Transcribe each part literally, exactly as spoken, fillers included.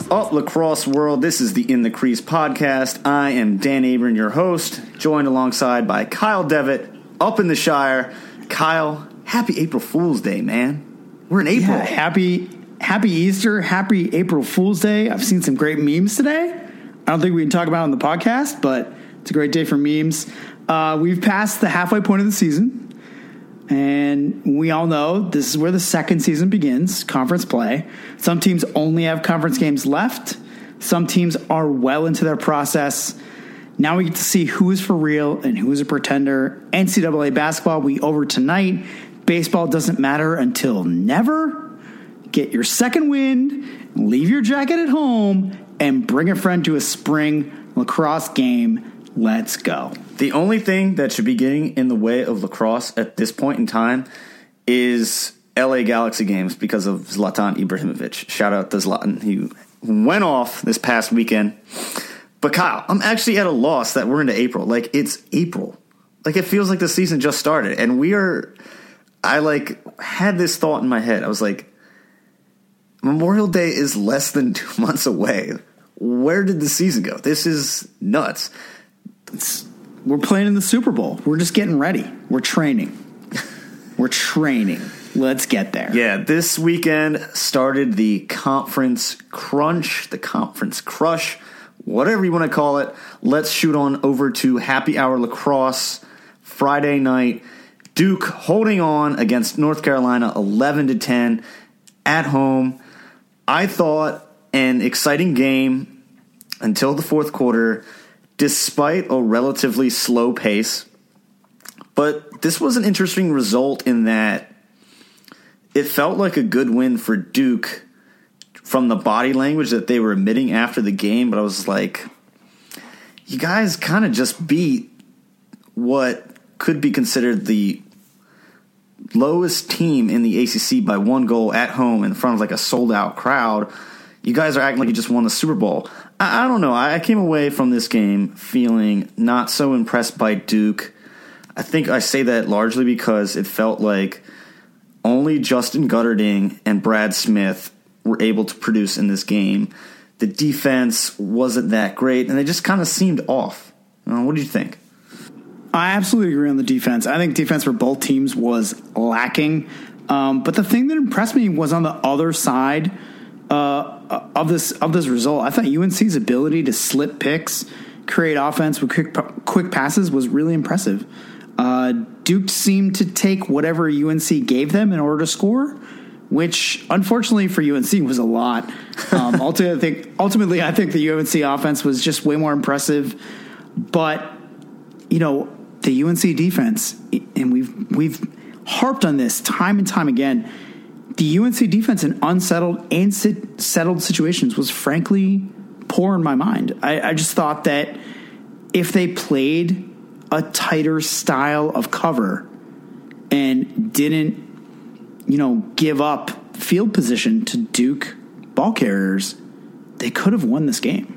up, lacrosse world? This is the In the Crease podcast. I am Dan Abram, your host, joined alongside by Kyle Devitt, up in the Shire. Kyle, happy April Fool's Day, man. We're in April. Yeah, happy, happy Easter, happy April Fool's Day. I've seen some great memes today. I don't think we can talk about it on the podcast, but it's a great day for memes. Uh, we've passed the halfway point of the season. And we all know this is where the second season begins, conference play. Some teams only have conference games left. Some teams are well into their process. Now we get to see who is for real and who is a pretender. N C double A basketball, we over tonight. Baseball doesn't matter until never. Get your second win, leave your jacket at home, and bring a friend to a spring lacrosse game. Let's go. The only thing that should be getting in the way of lacrosse at this point in time is L A Galaxy games because of Zlatan Ibrahimovic. Shout out to Zlatan. He went off this past weekend. But Kyle, I'm actually at a loss that we're into April. Like, it's April. Like, it feels like the season just started. And we are, I like had this thought in my head. I was like, Memorial Day is less than two months away. Where did the season go? This is nuts. It's, we're playing in the Super Bowl. We're just getting ready. We're training. We're training. Let's get there. Yeah, this weekend started the conference crunch, the conference crush, whatever you want to call it. Let's shoot on over to Happy Hour Lacrosse Friday night. Duke holding on against North Carolina eleven to ten at home. I thought an exciting game until the fourth quarter, despite a relatively slow pace. But this was an interesting result in that it felt like a good win for Duke from the body language that they were emitting after the game. But I was like, you guys kind of just beat what could be considered the lowest team in the A C C by one goal at home in front of like a sold-out crowd. You guys are acting like you just won the Super Bowl. I, I don't know. I, I came away from this game feeling not so impressed by Duke. I think I say that largely because it felt like only Justin Gutterding and Brad Smith were able to produce in this game. The defense wasn't that great, and they just kind of seemed off. Uh, what do you think? I absolutely agree on the defense. I think defense for both teams was lacking. Um, but the thing that impressed me was on the other side uh, of this of this result. I thought U N C's ability to slip picks, create offense with quick quick passes was really impressive. Uh, Duke seemed to take whatever U N C gave them in order to score, which unfortunately for U N C was a lot. Um, ultimately, I think, ultimately, I think the U N C offense was just way more impressive. But, you know, the U N C defense, and we've we've harped on this time and time again, the U N C defense in unsettled and sit, settled situations was frankly poor in my mind. I, I just thought that if they played a tighter style of cover and didn't, you know, give up field position to Duke ball carriers, they could have won this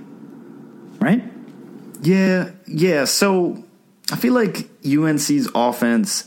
game, right? Yeah, yeah. So I feel like U N C's offense,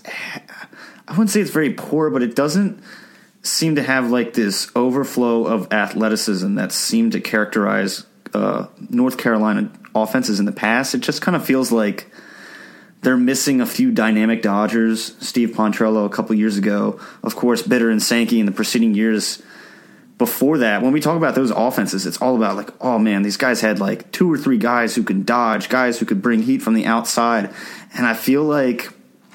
I wouldn't say it's very poor, but it doesn't seem to have like this overflow of athleticism that seemed to characterize uh, North Carolina offenses in the past. It just kind of feels like they're missing a few dynamic dodgers. Steve Pontrello a couple years ago. Of course, Bitter and Sankey in the preceding years before that. When we talk about those offenses, it's all about like, oh man, these guys had like two or three guys who could dodge, guys who could bring heat from the outside. And I feel like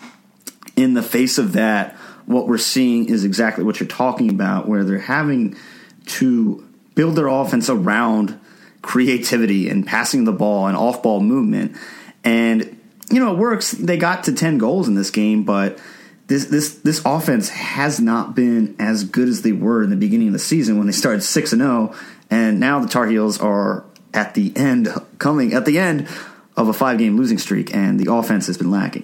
in the face of that, what we're seeing is exactly what you're talking about, where they're having to build their offense around creativity and passing the ball and off-ball movement. And, you know, it works. They got to ten goals in this game, but this this this offense has not been as good as they were in the beginning of the season when they started six and oh, and now the Tar Heels are at the end, coming at the end of a five-game losing streak, and the offense has been lacking.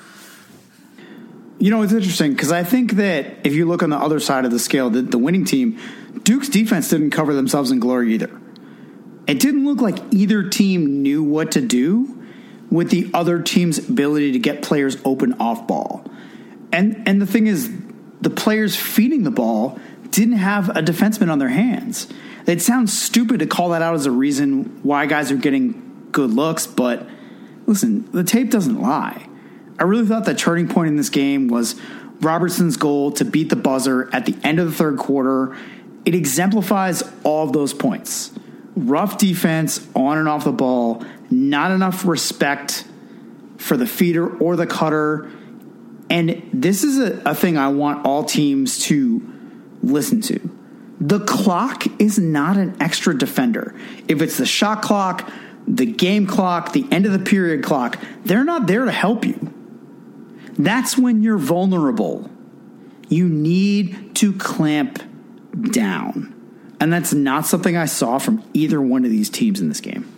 You know, it's interesting because I think that if you look on the other side of the scale, the, the winning team, Duke's defense didn't cover themselves in glory either. It didn't look like either team knew what to do with the other team's ability to get players open off ball. And and the thing is, the players feeding the ball didn't have a defenseman on their hands. It sounds stupid to call that out as a reason why guys are getting good looks, but listen, the tape doesn't lie. I really thought the turning point in this game was Robertson's goal to beat the buzzer at the end of the third quarter. It exemplifies all of those points. Rough defense on and off the ball, not enough respect for the feeder or the cutter. And this is a, a thing I want all teams to listen to. The clock is not an extra defender. If it's the shot clock, the game clock, the end of the period clock, they're not there to help you. That's when you're vulnerable. You need to clamp down. And that's not something I saw from either one of these teams in this game.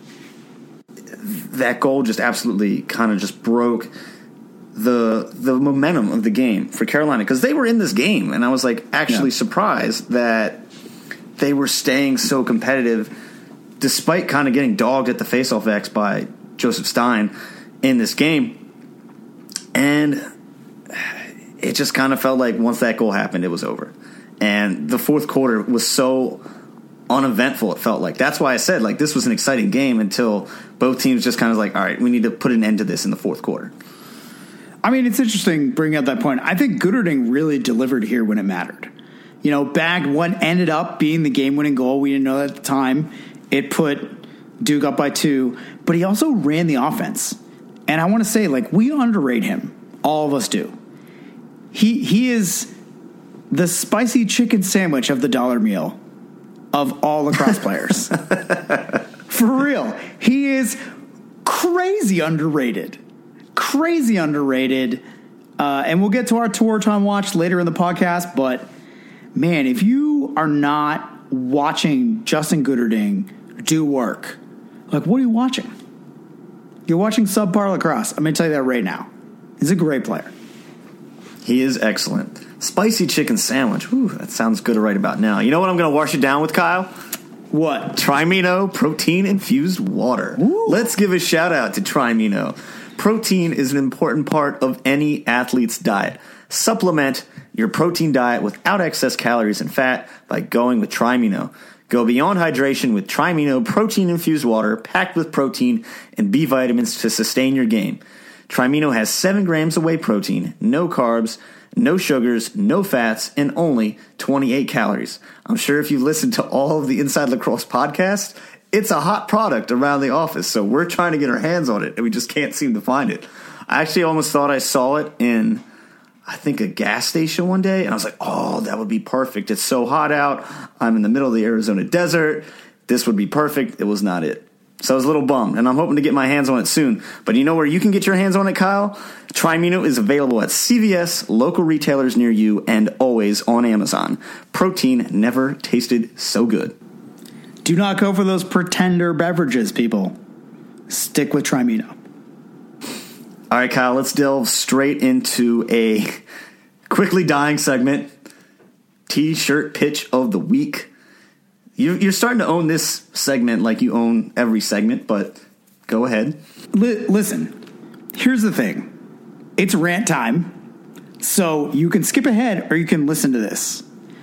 That goal just absolutely kind of just broke the the momentum of the game for Carolina, because they were in this game, and I was like actually yeah. surprised that they were staying so competitive despite kind of getting dogged at the faceoff X by Joseph Stein in this game. And it just kind of felt like once that goal happened, it was over. And the fourth quarter was so uneventful, it felt like. That's why I said, like, this was an exciting game until both teams just kind of like, all right, we need to put an end to this in the fourth quarter. I mean, it's interesting bringing up that point. I think Gooderding really delivered here when it mattered. You know, bagged what ended up being the game-winning goal. We didn't know that at the time. It put Duke up by two. But he also ran the offense. And I want to say, like, we underrate him. All of us do. He he is the spicy chicken sandwich of the dollar meal of all lacrosse players. For real. He is crazy underrated. Crazy underrated. Uh, and we'll get to our tour time watch later in the podcast. But, man, if you are not watching Justin Gooderding do work, like, what are you watching? You're watching subpar lacrosse. I'm going to tell you that right now. He's a great player. He is excellent. Spicy chicken sandwich. Whew, that sounds good to write about now. You know what I'm going to wash it down with, Kyle? What? Trimino protein-infused water. Ooh. Let's give a shout-out to Trimino. Protein is an important part of any athlete's diet. Supplement your protein diet without excess calories and fat by going with Trimino. Go beyond hydration with Trimino protein-infused water packed with protein and B vitamins to sustain your game. Trimino has seven grams of whey protein, no carbs, no sugars, no fats, and only twenty-eight calories. I'm sure if you listen to all of the Inside Lacrosse podcasts, it's a hot product around the office, so we're trying to get our hands on it, and we just can't seem to find it. I actually almost thought I saw it in, I think, a gas station one day, and I was like, oh, that would be perfect. It's so hot out. I'm in the middle of the Arizona desert. This would be perfect. It was not it. So I was a little bummed, and I'm hoping to get my hands on it soon. But you know where you can get your hands on it, Kyle? Trimino is available at C V S, local retailers near you, and always on Amazon. Protein never tasted so good. Do not go for those pretender beverages, people. Stick with Trimino. All right, Kyle, let's delve straight into a quickly dying segment. T-shirt pitch of the week. You're starting to own this segment like you own every segment, but go ahead. L- listen, here's the thing. It's rant time, so you can skip ahead or you can listen to this.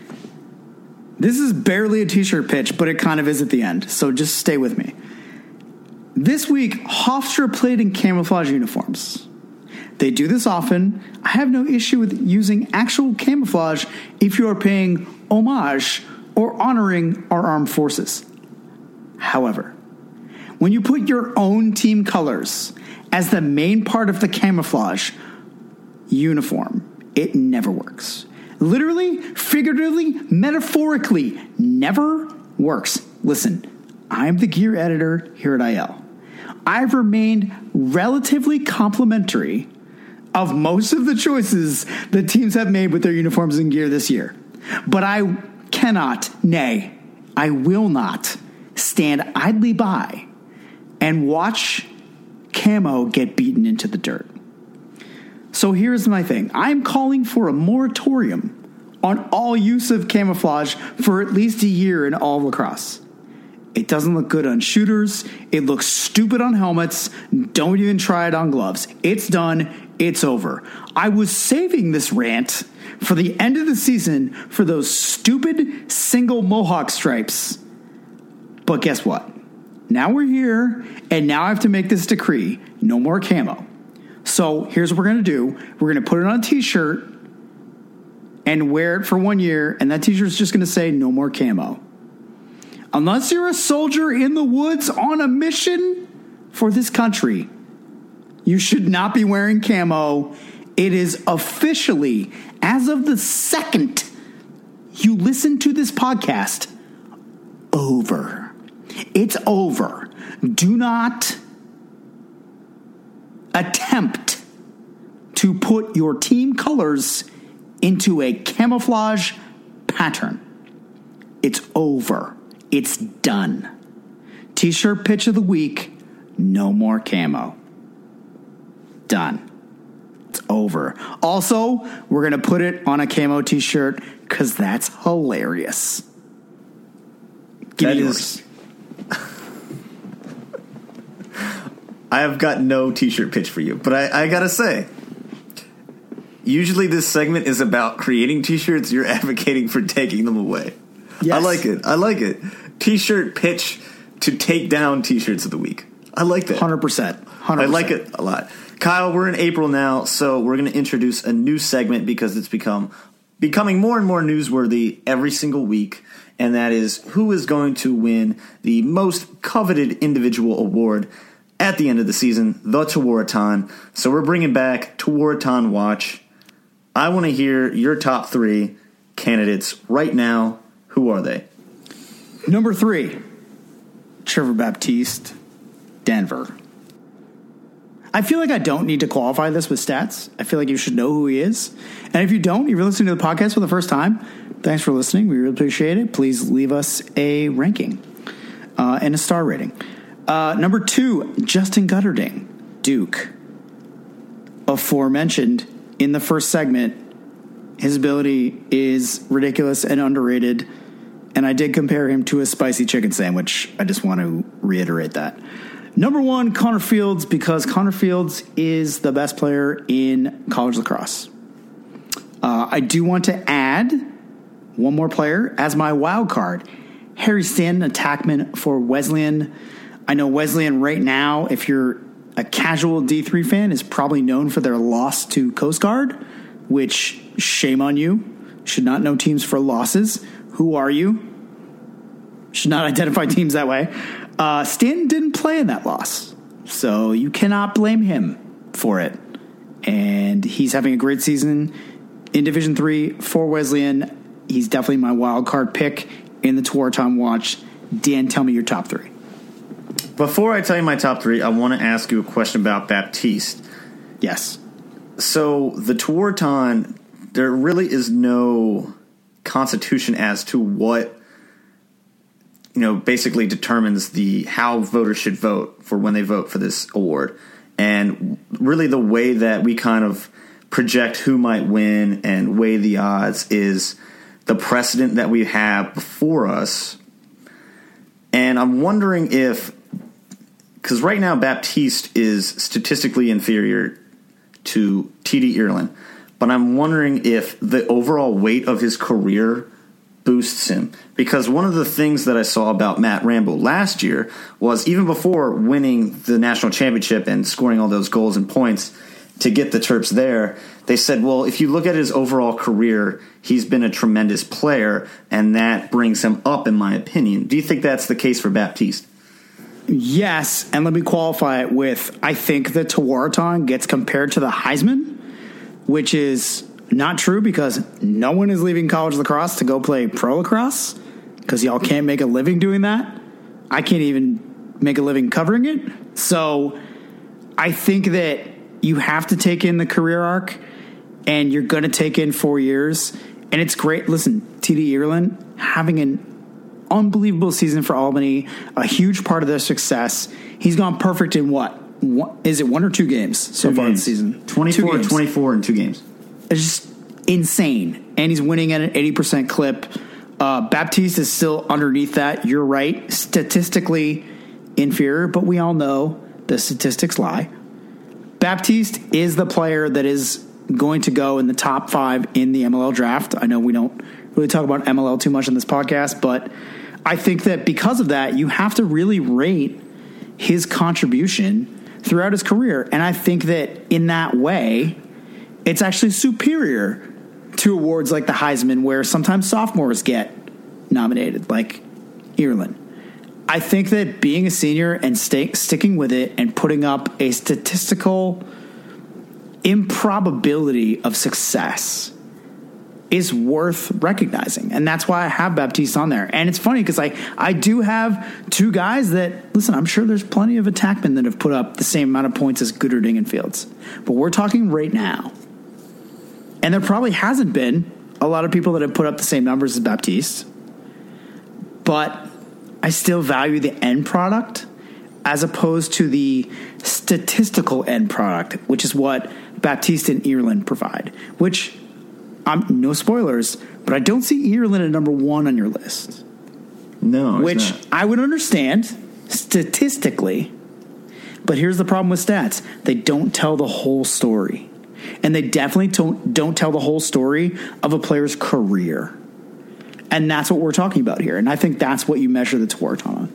This is barely a T-shirt pitch, but it kind of is at the end, so just stay with me. This week, Hofstra played in camouflage uniforms. They do this often. I have no issue with using actual camouflage if you are paying homage or honoring our armed forces. However, when you put your own team colors as the main part of the camouflage uniform, it never works. Literally, figuratively, metaphorically, never works. Listen, I'm the gear editor here at I L. I've remained relatively complimentary of most of the choices that teams have made with their uniforms and gear this year. But I cannot, nay, I will not stand idly by and watch camo get beaten into the dirt. So here's my thing. I'm calling for a moratorium on all use of camouflage for at least a year in all lacrosse. It doesn't look good on shooters. It looks stupid on helmets. Don't even try it on gloves. It's done. It's over. I was saving this rant for the end of the season for those stupid single mohawk stripes But guess what? Now we're here, and now I have to make this decree. No more camo. So here's what we're going to do. We're going to put it on a T-shirt and wear it for one year, and that T-shirt is just going to say no more camo. Unless you're a soldier in the woods on a mission for this country, you should not be wearing camo. It is officially, as of the second you listen to this podcast, over. It's over. Do not attempt to put your team colors into a camouflage pattern. It's over. It's done. T-shirt pitch of the week, no more camo. Done. It's over. Also, we're going to put it on a camo T-shirt because that's hilarious. Give that me is. I have got no T-shirt pitch for you, but I, I gotta say, usually this segment is about creating T-shirts. You're advocating for taking them away. Yes. I like it. I like it. T-shirt pitch to take down T-shirts of the week. I like that. one hundred percent. one hundred percent. I like it a lot. Kyle, we're in April now, so we're going to introduce a new segment because it's become becoming more and more newsworthy every single week, and that is who is going to win the most coveted individual award at the end of the season, the Tewaaraton. So we're bringing back Tewaaraton Watch. I want to hear your top three candidates right now. Who are they? Number three, Trevor Baptiste, Denver. I feel like I don't need to qualify this with stats. I feel like you should know who he is. And if you don't, if you're listening to the podcast for the first time, thanks for listening. We really appreciate it. Please leave us a ranking uh, and a star rating. Uh, number two, Justin Gutterding, Duke. Aforementioned in the first segment, his ability is ridiculous and underrated. And I did compare him to a spicy chicken sandwich. I just want to reiterate that. Number one, Connor Fields, because Connor Fields is the best player in college lacrosse. Uh, I do want to add one more player as my wild card. Harry Stanton, attackman for Wesleyan. I know Wesleyan right now, if you're a casual D three fan, is probably known for their loss to Coast Guard, which, shame on you. Should not know teams for losses. Who are you? Should not identify teams that way. Uh, Stanton didn't play in that loss, so you cannot blame him for it. And he's having a great season in Division three for Wesleyan. He's definitely my wild card pick in the Tewaaraton Watch. Dan, tell me your top three. Before I tell you my top three, I want to ask you a question about Baptiste. Yes. So the Tewaaraton, there really is no constitution as to what, you know, basically determines the how voters should vote for when they vote for this award. And really the way that we kind of project who might win and weigh the odds is the precedent that we have before us. And I'm wondering if, because right now Baptiste is statistically inferior to T D Ierlan, but I'm wondering if the overall weight of his career boosts him. Because one of the things that I saw about Matt Rambo last year was even before winning the national championship and scoring all those goals and points to get the Terps there, they said, well, if you look at his overall career, he's been a tremendous player, and that brings him up, in my opinion. Do you think that's the case for Baptiste? Yes, and let me qualify it with, I think the Tewaaraton gets compared to the Heisman, which is not true because no one is leaving college lacrosse to go play pro lacrosse because y'all can't make a living doing that. I can't even make a living covering it. So I think that you have to take in the career arc, and you're going to take in four years. And it's great. Listen, T D Ierlan having an unbelievable season for Albany, a huge part of their success. He's gone perfect in what? One, is it one or two games so two far games. this season? twenty-four twenty-four in two games. It's just insane. And he's winning at an eighty percent clip. Uh, Baptiste is still underneath that. You're right. Statistically inferior, but we all know the statistics lie. Baptiste is the player that is going to go in the top five in the M L L draft. I know we don't really talk about M L L too much on this podcast, but I think that because of that, you have to really rate his contribution throughout his career. And I think that in that way, it's actually superior to awards like the Heisman, where sometimes sophomores get nominated, like Ireland. I think that being a senior and stay, sticking with it and putting up a statistical improbability of success is worth recognizing. And that's why I have Baptiste on there. And it's funny because I, I do have two guys that, listen, I'm sure there's plenty of attackmen that have put up the same amount of points as Gooderding and Fields. But we're talking right now. And there probably hasn't been a lot of people that have put up the same numbers as Baptiste. But I still value the end product as opposed to the statistical end product, which is what Baptiste and Ireland provide. Which, I'm no spoilers, but I don't see Ireland at number one on your list. No, which not. I would understand statistically. But here's the problem with stats. They don't tell the whole story. And they definitely don't, don't tell the whole story of a player's career. And that's what we're talking about here. And I think that's what you measure the Tewaaraton on.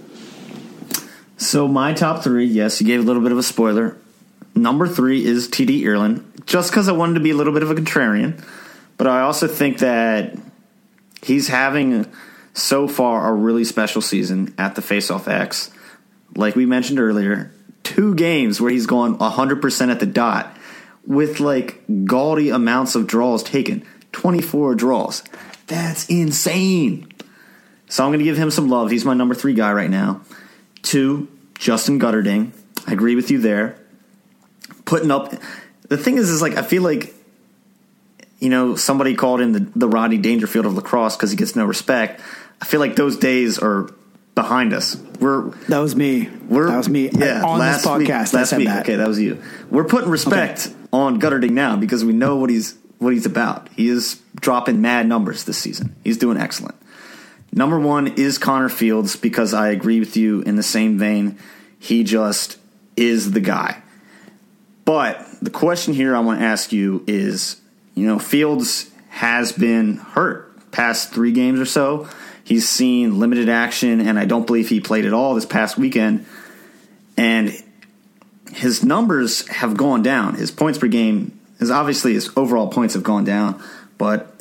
So my top three, yes, you gave a little bit of a spoiler. Number three is T D Ireland, just because I wanted to be a little bit of a contrarian. But I also think that he's having, so far, a really special season at the Face-Off X. Like we mentioned earlier, two games where he's gone one hundred percent at the dot with, like, gaudy amounts of draws taken. twenty-four draws. That's insane. So I'm going to give him some love. He's my number three guy right now. Two, Justin Goddarding. I agree with you there. Putting up... The thing is, is like, I feel like, you know, somebody called him the, the Rodney Dangerfield of lacrosse because he gets no respect. I feel like those days are behind us. We're That was me. We're, that was me. Yeah, on last this podcast, week, I last said week. that. Okay, that was you. We're putting respect okay. on Goddarding now because we know what he's what he's about. He is dropping mad numbers this season. He's doing excellent. Number one is Connor Fields because I agree with you in the same vein. He just is the guy. But the question here I want to ask you is, you know, Fields has been hurt past three games or so. He's seen limited action, and I don't believe he played at all this past weekend. And his numbers have gone down. His points per game is obviously his overall points have gone down. But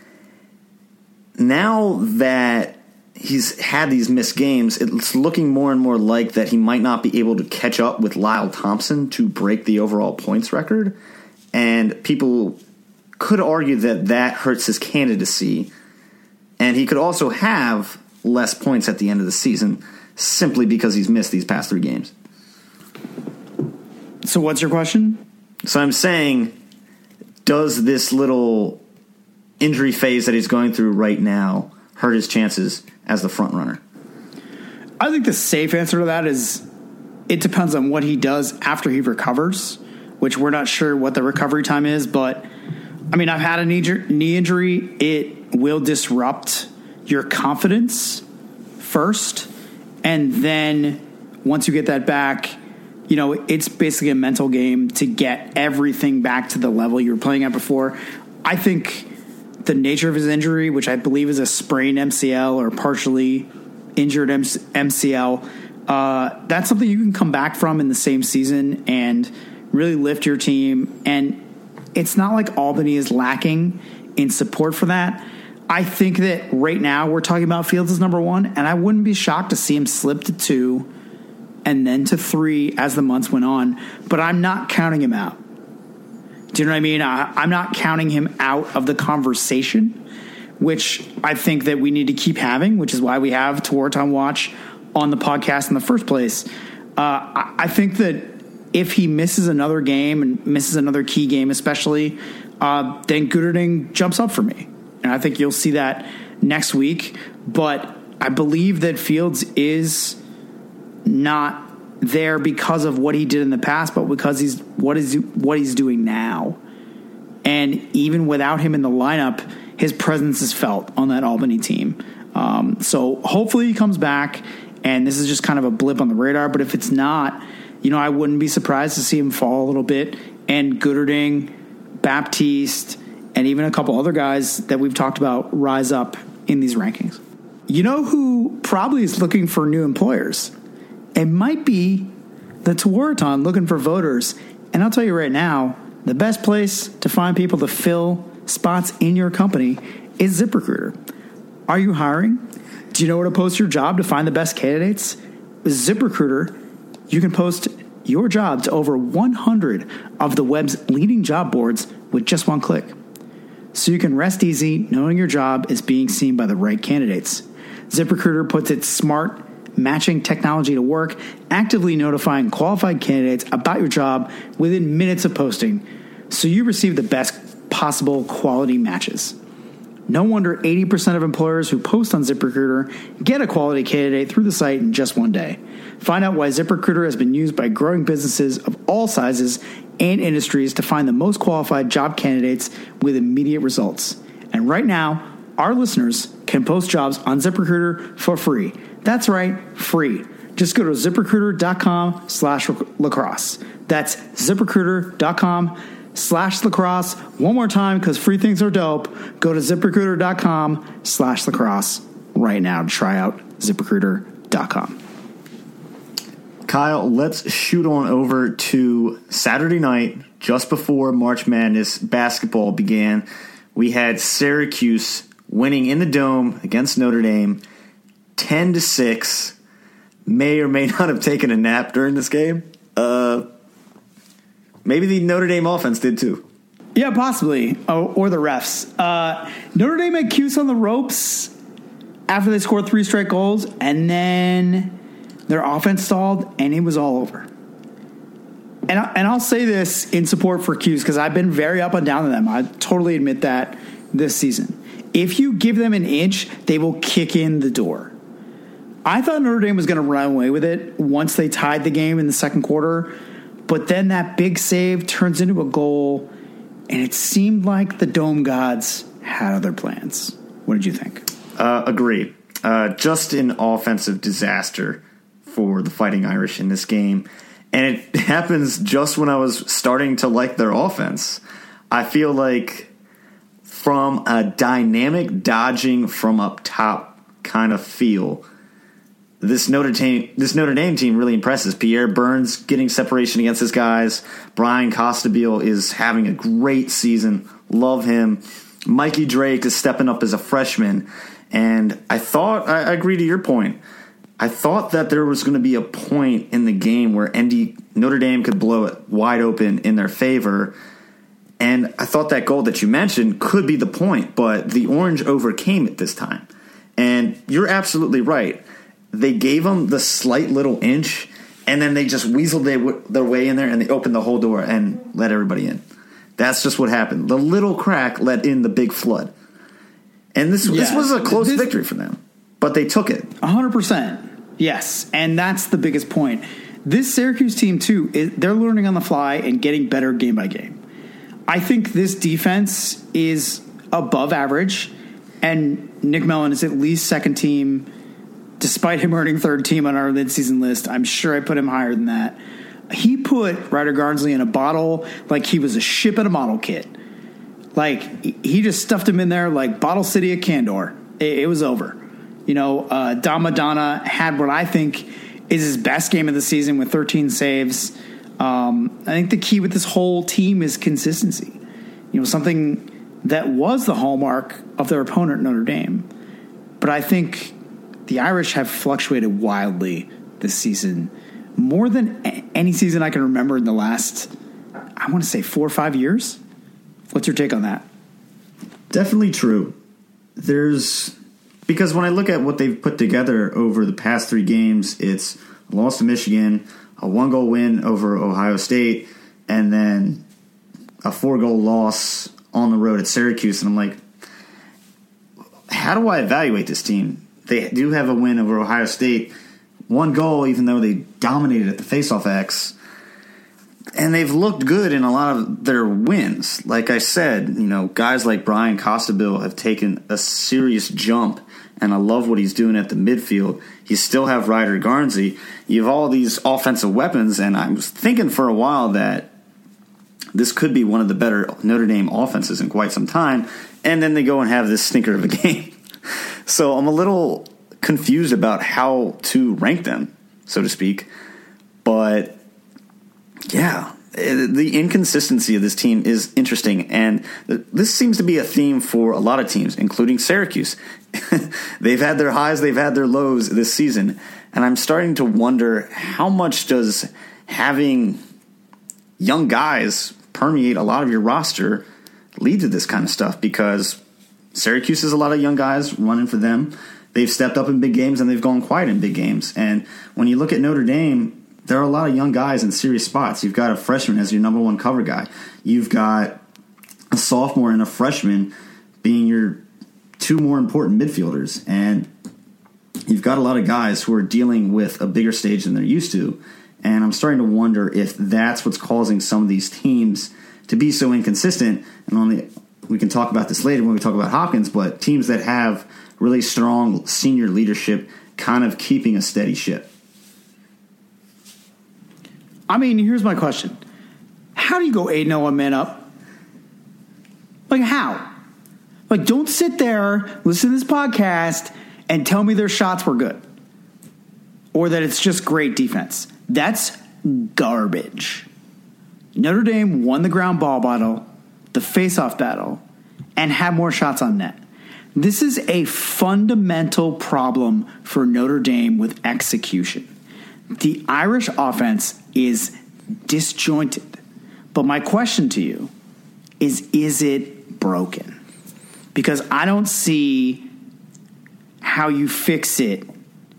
now that he's had these missed games, it's looking more and more like that he might not be able to catch up with Lyle Thompson to break the overall points record. And people could argue that that hurts his candidacy. And he could also have less points at the end of the season simply because he's missed these past three games. So what's your question? So I'm saying, does this little injury phase that he's going through right now hurt his chances as the front runner? I think the safe answer to that is it depends on what he does after he recovers, which we're not sure what the recovery time is. But, I mean, I've had a knee, knee injury. It will disrupt your confidence first. And then once you get that back, you know, it's basically a mental game to get everything back to the level you were playing at before. I think the nature of his injury, which I believe is a sprained M C L or partially injured M C L, uh, that's something you can come back from in the same season and really lift your team. And it's not like Albany is lacking in support for that. I think that right now we're talking about Fields as number one, and I wouldn't be shocked to see him slip to two and then to three as the months went on. But I'm not counting him out. Do you know what I mean? I, I'm not counting him out of the conversation, which I think that we need to keep having, which is why we have Tewaaraton Watch on the podcast in the first place. Uh, I, I think that if he misses another game and misses another key game especially, uh, then Gooderding jumps up for me. And I think you'll see that next week. But I believe that Fields is not there because of what he did in the past, but because he's what is what he's doing now. And even without him in the lineup, his presence is felt on that Albany team. Um, so hopefully he comes back, and this is just kind of a blip on the radar. But if it's not, you know, I wouldn't be surprised to see him fall a little bit. And Gooderding, Baptiste, and even a couple other guys that we've talked about rise up in these rankings. You know who probably is looking for new employers? It might be the Tewaaraton looking for voters. And I'll tell you right now, the best place to find people to fill spots in your company is ZipRecruiter. Are you hiring? Do you know where to post your job to find the best candidates? With ZipRecruiter, you can post your job to over one hundred of the web's leading job boards with just one click. So you can rest easy knowing your job is being seen by the right candidates. ZipRecruiter puts its smart matching technology to work, actively notifying qualified candidates about your job within minutes of posting, so you receive the best possible quality matches. No wonder eighty percent of employers who post on ZipRecruiter get a quality candidate through the site in just one day. Find out why ZipRecruiter has been used by growing businesses of all sizes and industries to find the most qualified job candidates with immediate results. And right now, our listeners can post jobs on ZipRecruiter for free. That's right, free. Just go to ZipRecruiter.com slash lacrosse. That's ZipRecruiter.com slash lacrosse. One more time, because free things are dope. Go to ZipRecruiter.com slash lacrosse right now to try out ZipRecruiter dot com. Kyle, let's shoot on over to Saturday night, just before March Madness basketball began. We had Syracuse winning in the Dome against Notre Dame, ten to six. May or may not have taken a nap during this game. Uh, maybe the Notre Dame offense did too. Yeah, possibly. Oh, or the refs. Uh, Notre Dame had Cuse on the ropes after they scored three straight goals, and then their offense stalled, and it was all over. And, I, and I'll say this in support for Cuse, because I've been very up and down to them. I totally admit that this season. If you give them an inch, they will kick in the door. I thought Notre Dame was going to run away with it once they tied the game in the second quarter, but then that big save turns into a goal, and it seemed like the Dome gods had other plans. What did you think? Uh, agree. Uh, just an offensive disaster for the Fighting Irish in this game, and it happens just when I was starting to like their offense. I feel like from a dynamic dodging from up top kind of feel, This Notre Dame, this Notre Dame team really impresses. Pierre Burns getting separation against his guys. Brian Costabile is having a great season. Love him. Mikey Drake is stepping up as a freshman. And I thought, I agree to your point, I thought that there was going to be a point in the game where N D Notre Dame could blow it wide open in their favor. And I thought that goal that you mentioned could be the point, but the Orange overcame it this time. And you're absolutely right. They gave them the slight little inch, and then they just weaseled their, their way in there, and they opened the whole door and let everybody in. That's just what happened. The little crack let in the big flood. And this, yeah, this was a close this, victory for them, but they took it. one hundred percent. Yes, and that's the biggest point. This Syracuse team, too, is, they're learning on the fly and getting better game by game. I think this defense is above average, and Nick Mellon is at least second team. Despite him earning third team on our midseason list, I'm sure I put him higher than that. He put Ryder Garnsley in a bottle like he was a ship in a model kit. Like, he just stuffed him in there like Bottle City at Candor. It, it was over. You know, uh, Don Madonna had what I think is his best game of the season with thirteen saves. Um, I think the key with this whole team is consistency. You know, something that was the hallmark of their opponent, Notre Dame. But I think the Irish have fluctuated wildly this season, more than any season I can remember in the last, I want to say, four or five years. What's your take on that? Definitely true. There's because when I look at what they've put together over the past three games, it's a loss to Michigan, a one-goal win over Ohio State, and then a four-goal loss on the road at Syracuse. And I'm like, how do I evaluate this team? They do have a win over Ohio State, one goal, even though they dominated at the faceoff X. And they've looked good in a lot of their wins. Like I said, you know, guys like Brian Costabile have taken a serious jump, and I love what he's doing at the midfield. You still have Ryder Garnsey. You have all these offensive weapons, and I was thinking for a while that this could be one of the better Notre Dame offenses in quite some time, and then they go and have this stinker of a game. So I'm a little confused about how to rank them, so to speak. But yeah, the inconsistency of this team is interesting, and this seems to be a theme for a lot of teams, including Syracuse. They've had their highs, they've had their lows this season, and I'm starting to wonder how much does having young guys permeate a lot of your roster lead to this kind of stuff, because Syracuse has a lot of young guys running for them. They've stepped up in big games and they've gone quiet in big games. And when you look at Notre Dame, there are a lot of young guys in serious spots. You've got a freshman as your number one cover guy. You've got a sophomore and a freshman being your two more important midfielders. And you've got a lot of guys who are dealing with a bigger stage than they're used to. And I'm starting to wonder if that's what's causing some of these teams to be so inconsistent. And on the, we can talk about this later when we talk about Hopkins, but teams that have really strong senior leadership kind of keeping a steady ship. I mean, here's my question. How do you go eight oh one man up? Like, how? Like, don't sit there, listen to this podcast, and tell me their shots were good. Or that it's just great defense. That's garbage. Notre Dame won the ground ball battle, the face-off battle, and had more shots on net. This is a fundamental problem for Notre Dame with execution. The Irish offense is disjointed. But my question to you is, is it broken? Because I don't see how you fix it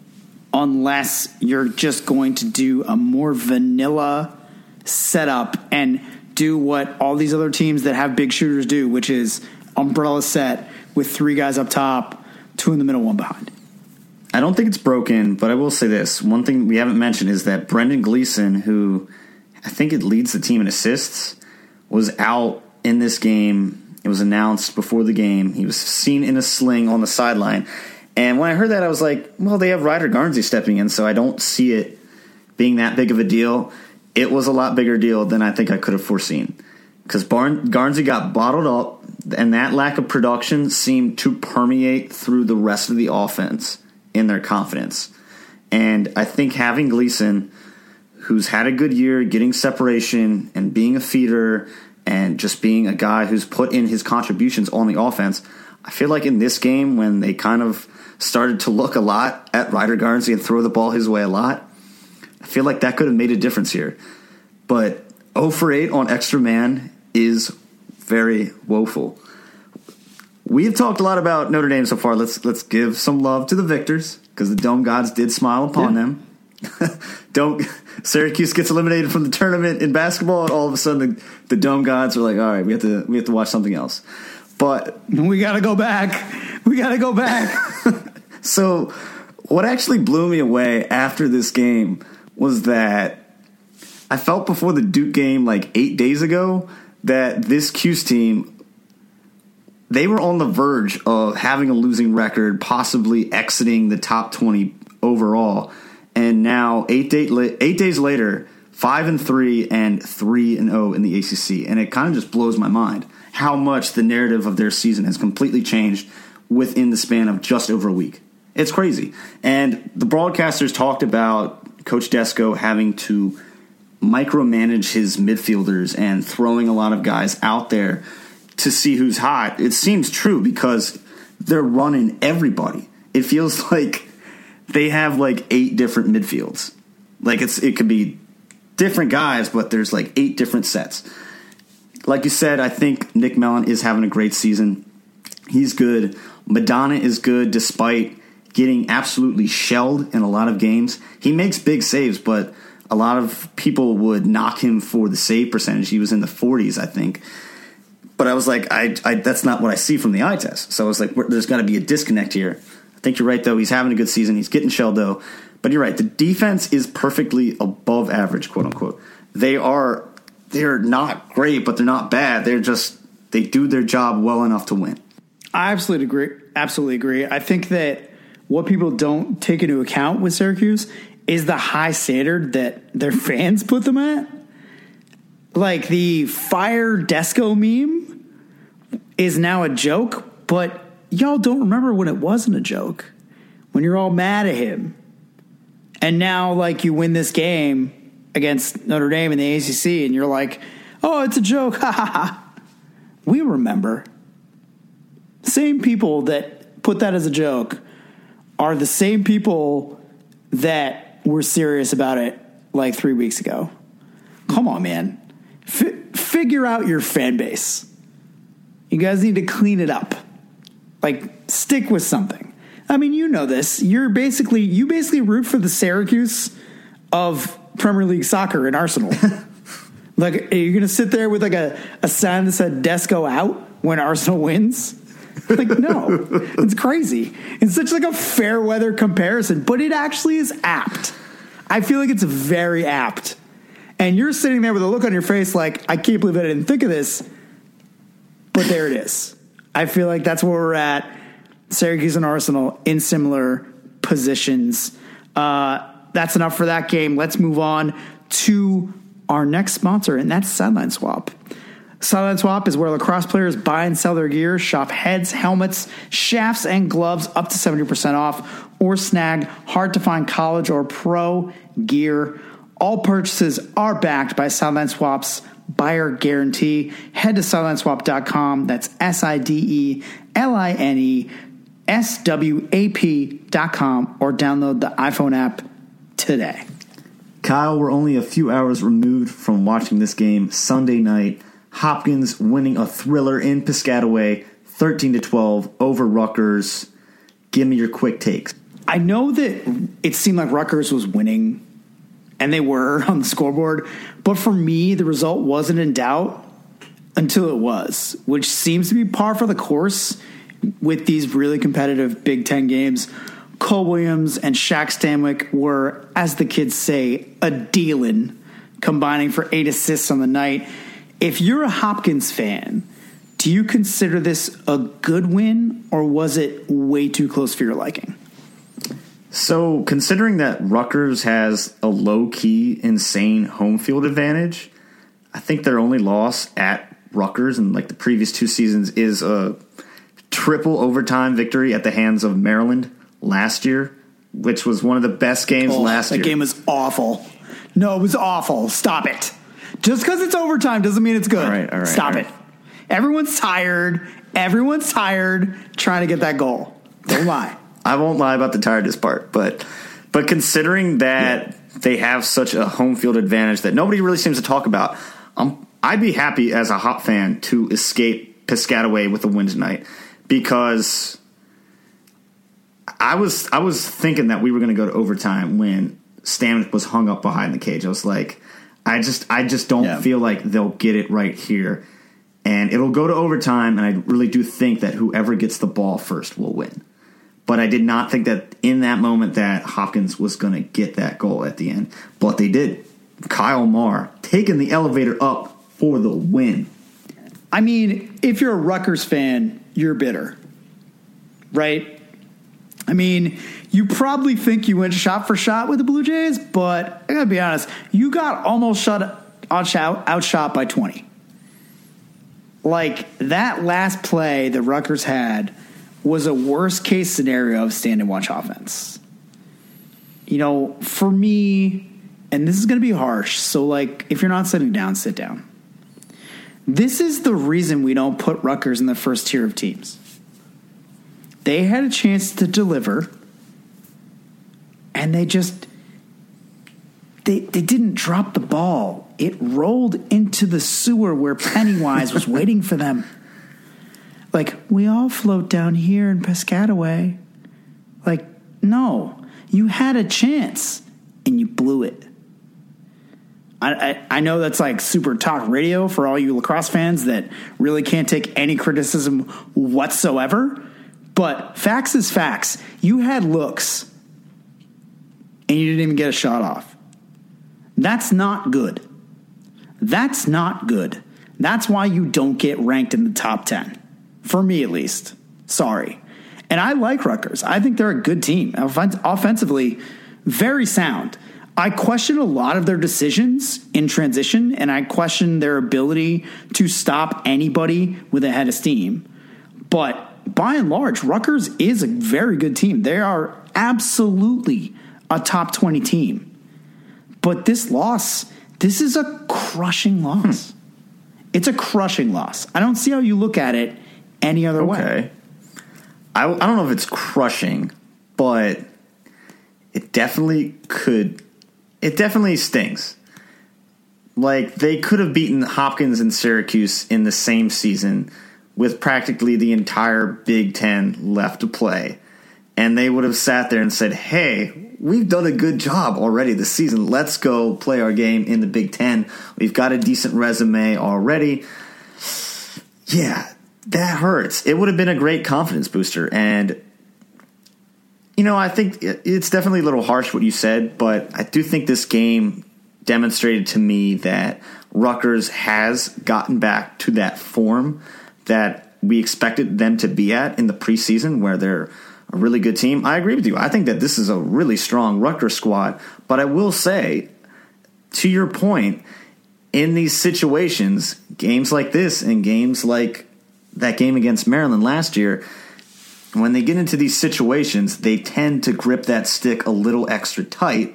unless you're just going to do a more vanilla setup and do what all these other teams that have big shooters do, which is umbrella set with three guys up top, two in the middle, one behind. I don't think it's broken, but I will say this. One thing we haven't mentioned is that Brendan Gleeson, who I think it leads the team in assists, was out in this game. It was announced before the game. He was seen in a sling on the sideline. And when I heard that, I was like, well, they have Ryder Garnsey stepping in, so I don't see it being that big of a deal. It was a lot bigger deal than I think I could have foreseen, because Garnsey got bottled up, and that lack of production seemed to permeate through the rest of the offense in their confidence. And I think having Gleeson, who's had a good year getting separation and being a feeder and just being a guy who's put in his contributions on the offense, I feel like in this game when they kind of started to look a lot at Ryder Garnsey and throw the ball his way a lot, I feel like that could have made a difference here. But oh for eight on extra man is very woeful. We've talked a lot about Notre Dame so far. Let's let's give some love to the victors, because the Dome Gods did smile upon yeah. them. Don't Syracuse gets eliminated from the tournament in basketball, and all of a sudden the, the Dome Gods are like, all right, we have to we have to watch something else. But we got to go back. We got to go back. So what actually blew me away after this game was that I felt before the Duke game like eight days ago that this Cuse team, they were on the verge of having a losing record, possibly exiting the top twenty overall. And now eight, day, eight days later, five and three and three and oh in the A C C. And it kind of just blows my mind how much the narrative of their season has completely changed within the span of just over a week. It's crazy. And the broadcasters talked about Coach Desko having to micromanage his midfielders and throwing a lot of guys out there to see who's hot. It seems true because they're running everybody. It feels like they have like eight different midfields. Like it's it could be different guys, but there's like eight different sets. Like you said, I think Nick Mellon is having a great season. He's good. Madonna is good despite getting absolutely shelled in a lot of games. He makes big saves, but a lot of people would knock him for the save percentage. He was in the forties, I think. But I was like, I, I that's not what I see from the eye test. So I was like, there's got to be a disconnect here. I think you're right, though. He's having a good season. He's getting shelled, though. But you're right. The defense is perfectly above average, quote unquote. They are they're not great, but they're not bad. They're just they do their job well enough to win. I absolutely agree. Absolutely agree. I think that what people don't take into account with Syracuse is the high standard that their fans put them at. Like the Fire Desko meme is now a joke, but y'all don't remember when it wasn't a joke. when you're all mad at him. And now, like, you win this game against Notre Dame in the A C C, and you're like, oh, it's a joke. Ha ha ha. We remember. Same people that put that as a joke are the same people that were serious about it like three weeks ago. Come on, man. F- figure out your fan base. You guys need to clean it up. Like, stick with something. I mean, you know this. You're basically, you basically root for the Syracuse of Premier League soccer in Arsenal. Like, are you going to sit there with like a, a sign that said Desco out when Arsenal wins? Like, no. It's crazy. It's such like a fair weather comparison, but it actually is apt. I feel like it's very apt. And you're sitting there with a look on your face like, I can't believe I didn't think of this. But there it is. I feel like that's where we're at. Syracuse and Arsenal in similar positions. Uh, that's enough for that game. Let's move on to our next sponsor, and that's Sideline Swap. Sideline Swap is where lacrosse players buy and sell their gear, shop heads, helmets, shafts, and gloves up to seventy percent off, or snag hard-to-find college or pro gear. All purchases are backed by Sideline Swap's buyer guarantee. Head to sideline swap dot com. That's S I D E L I N E S W A P dot com, or download the iPhone app today. Kyle, we're only a few hours removed from watching this game Sunday night. Hopkins winning a thriller in Piscataway, thirteen to twelve over Rutgers. Give me your quick takes. I know that it seemed like Rutgers was winning, and they were on the scoreboard, but for me, the result wasn't in doubt until it was, which seems to be par for the course with these really competitive Big Ten games. Cole Williams and Shaq Stanwyck were, as the kids say, a dealin', combining for eight assists on the night. If you're a Hopkins fan, do you consider this a good win, or was it way too close for your liking? So, considering that Rutgers has a low-key, insane home field advantage, I think their only loss at Rutgers in like the previous two seasons is a triple overtime victory at the hands of Maryland last year, which was one of the best games oh, last that year. That game was awful. No, it was awful. Stop it. Just because it's overtime doesn't mean it's good. All right, all right, Stop all right. it. Everyone's tired. Everyone's tired trying to get that goal. Don't lie. I won't lie about the tiredness part, but but considering that yeah. they have such a home field advantage that nobody really seems to talk about, um, I'd be happy as a Hop fan to escape Piscataway with a win tonight, because I was I was thinking that we were going to go to overtime when Stanwyck was hung up behind the cage. I was like, I just I just don't yeah. feel like they'll get it right here, and it'll go to overtime, and I really do think that whoever gets the ball first will win. But I did not think that in that moment that Hopkins was going to get that goal at the end. But they did. Kyle Marr taking the elevator up for the win. I mean, if you're a Rutgers fan, you're bitter, right? I mean, you probably think you went shot for shot with the Blue Jays, but I got to be honest, you got almost shot outshot, outshot by twenty. Like, that last play that Rutgers had was a worst-case scenario of stand-and-watch offense. You know, for me, and this is going to be harsh, so, like, if you're not sitting down, sit down. This is the reason we don't put Rutgers in the first tier of teams. They had a chance to deliver, and they just they they didn't drop the ball. It rolled into the sewer where Pennywise was waiting for them. Like, we all float down here in Piscataway. Like, no, you had a chance and you blew it. I, I, I know that's like super talk radio for all you lacrosse fans that really can't take any criticism whatsoever. But facts is facts. You had looks and you didn't even get a shot off. That's not good. That's not good. That's why you don't get ranked in the top ten. For me, at least. Sorry. And I like Rutgers. I think they're a good team. Offensively, very sound. I question a lot of their decisions in transition, and I question their ability to stop anybody with a head of steam. But by and large, Rutgers is a very good team. They are absolutely a top twenty team. But this loss, this is a crushing loss. Hmm. It's a crushing loss. I don't see how you look at it any other okay. way. Okay. I, I don't know if it's crushing, but it definitely could. It definitely stings. Like, they could have beaten Hopkins and Syracuse in the same season with practically the entire Big Ten left to play. And they would have sat there and said, hey, we've done a good job already this season. Let's go play our game in the Big Ten. We've got a decent resume already. Yeah, that hurts. It would have been a great confidence booster. And, you know, I think it's definitely a little harsh what you said, but I do think this game demonstrated to me that Rutgers has gotten back to that form that we expected them to be at in the preseason, where they're a really good team. I agree with you. I think that this is a really strong Rutgers squad. But I will say, to your point, in these situations, games like this and games like that game against Maryland last year, when they get into these situations, they tend to grip that stick a little extra tight.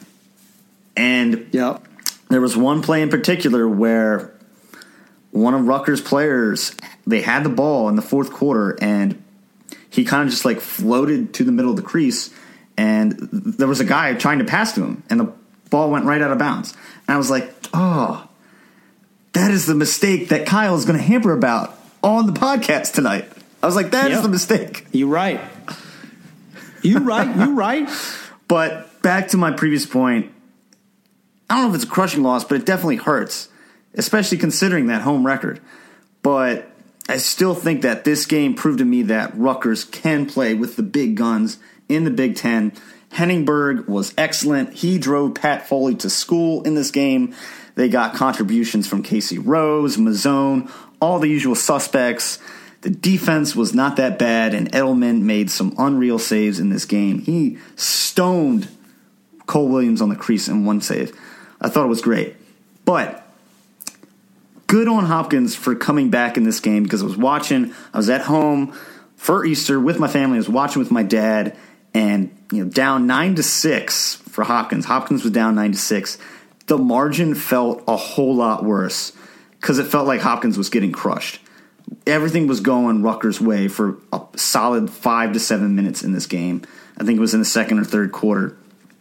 And yep. There was one play in particular where one of Rutgers' players, they had the ball in the fourth quarter, and he kind of just like floated to the middle of the crease, and there was a guy trying to pass to him, and the ball went right out of bounds. And I was like, oh, that is the mistake that Kyle is going to hamper about on the podcast tonight. I was like, that yep. is the mistake. You're right. You're right. You're right. But back to my previous point, I don't know if it's a crushing loss, but it definitely hurts, especially considering that home record. But I still think that this game proved to me that Rutgers can play with the big guns in the Big Ten. Henningberg was excellent. He drove Pat Foley to school in this game. They got contributions from Casey Rose, Mazzone, all the usual suspects. The defense was not that bad, and Edelman made some unreal saves in this game. He stoned Cole Williams on the crease in one save. I thought it was great. But good on Hopkins for coming back in this game, because I was watching, I was at home for Easter with my family. I was watching with my dad, and you know, down nine to six for Hopkins. Hopkins was down nine to six. The margin felt a whole lot worse because it felt like Hopkins was getting crushed. Everything was going Rutgers' way for a solid five to seven minutes in this game. I think it was in the second or third quarter.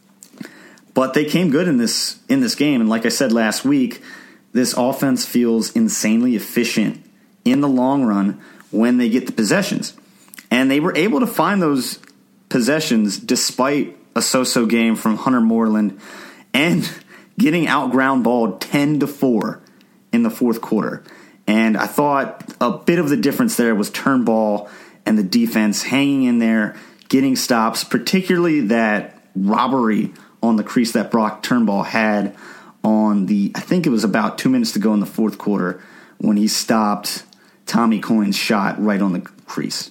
But they came good in this in this game, and like I said last week, this offense feels insanely efficient in the long run when they get the possessions. And they were able to find those possessions despite a so-so game from Hunter Moreland and getting out-ground balled ten to four in the fourth quarter. And I thought a bit of the difference there was Turnbull and the defense hanging in there, getting stops, particularly that robbery on the crease that Brock Turnbull had on the, I think it was about two minutes to go in the fourth quarter when he stopped Tommy Coyne's shot right on the crease.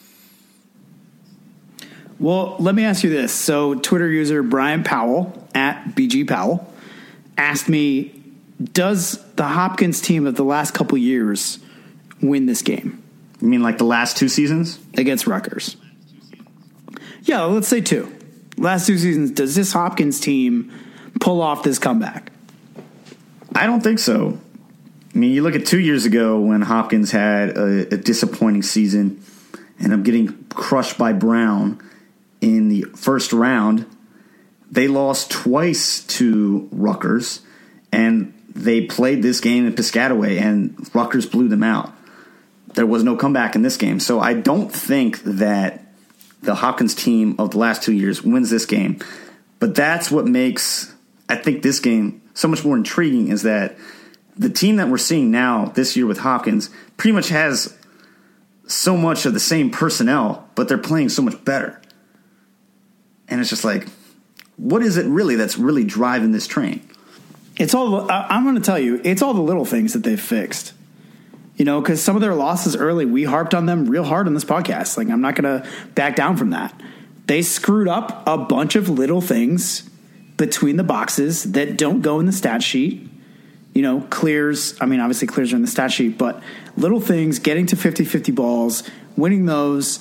Well, let me ask you this. So Twitter user Brian Powell, at B G Powell, asked me, does the Hopkins team of the last couple years win this game? You mean like the last two seasons? Against Rutgers. Yeah, let's say two. Last two seasons, does this Hopkins team pull off this comeback? I don't think so. I mean, you look at two years ago when Hopkins had a, a disappointing season, and I'm getting crushed by Brown in the first round. They lost twice to Rutgers, and they played this game in Piscataway, and Rutgers blew them out. There was no comeback in this game. So I don't think that the Hopkins team of the last two years wins this game. But that's what makes, I think, this game so much more intriguing, is that the team that we're seeing now this year with Hopkins pretty much has so much of the same personnel, but they're playing so much better. And it's just like, what is it really that's really driving this train? It's all, I'm going to tell you, it's all the little things that they've fixed. You know, because some of their losses early, we harped on them real hard on this podcast. Like, I'm not going to back down from that. They screwed up a bunch of little things between the boxes that don't go in the stat sheet. You know, clears, I mean, obviously clears are in the stat sheet, but little things, getting to fifty-fifty balls, winning those,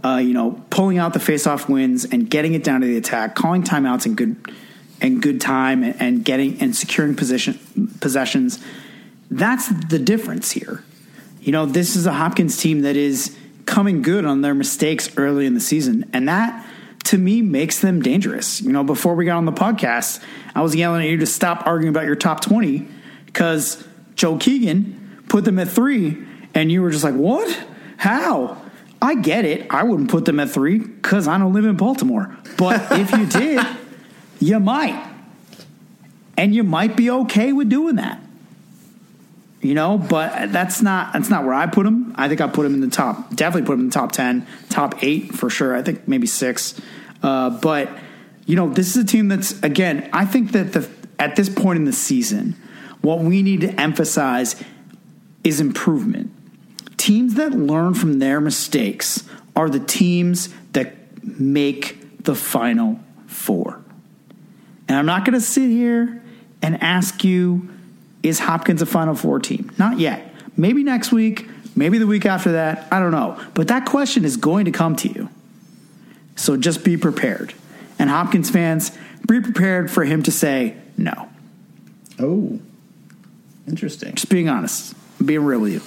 uh, you know, pulling out the faceoff wins and getting it down to the attack, calling timeouts in good and good time, and, and getting and securing position possessions. That's the difference here. You know, this is a Hopkins team that is coming good on their mistakes early in the season, and that, to me, makes them dangerous. You know, before we got on the podcast, I was yelling at you to stop arguing about your top twenty because Joe Keegan put them at three, and you were just like, what? How? I get it. I wouldn't put them at three because I don't live in Baltimore. But if you did, you might. And you might be okay with doing that. You know, but that's not that's not where I put him. I think I put him in the top, definitely put him in the top ten, top eight for sure. I think maybe six. Uh, but, you know, this is a team that's, again, I think that the at this point in the season, what we need to emphasize is improvement. Teams that learn from their mistakes are the teams that make the Final Four. And I'm not going to sit here and ask you, is Hopkins a Final Four team? Not yet. Maybe next week, maybe the week after that. I don't know. But that question is going to come to you. So just be prepared. And Hopkins fans, be prepared for him to say no. Oh, interesting. Just being honest. Being real with you.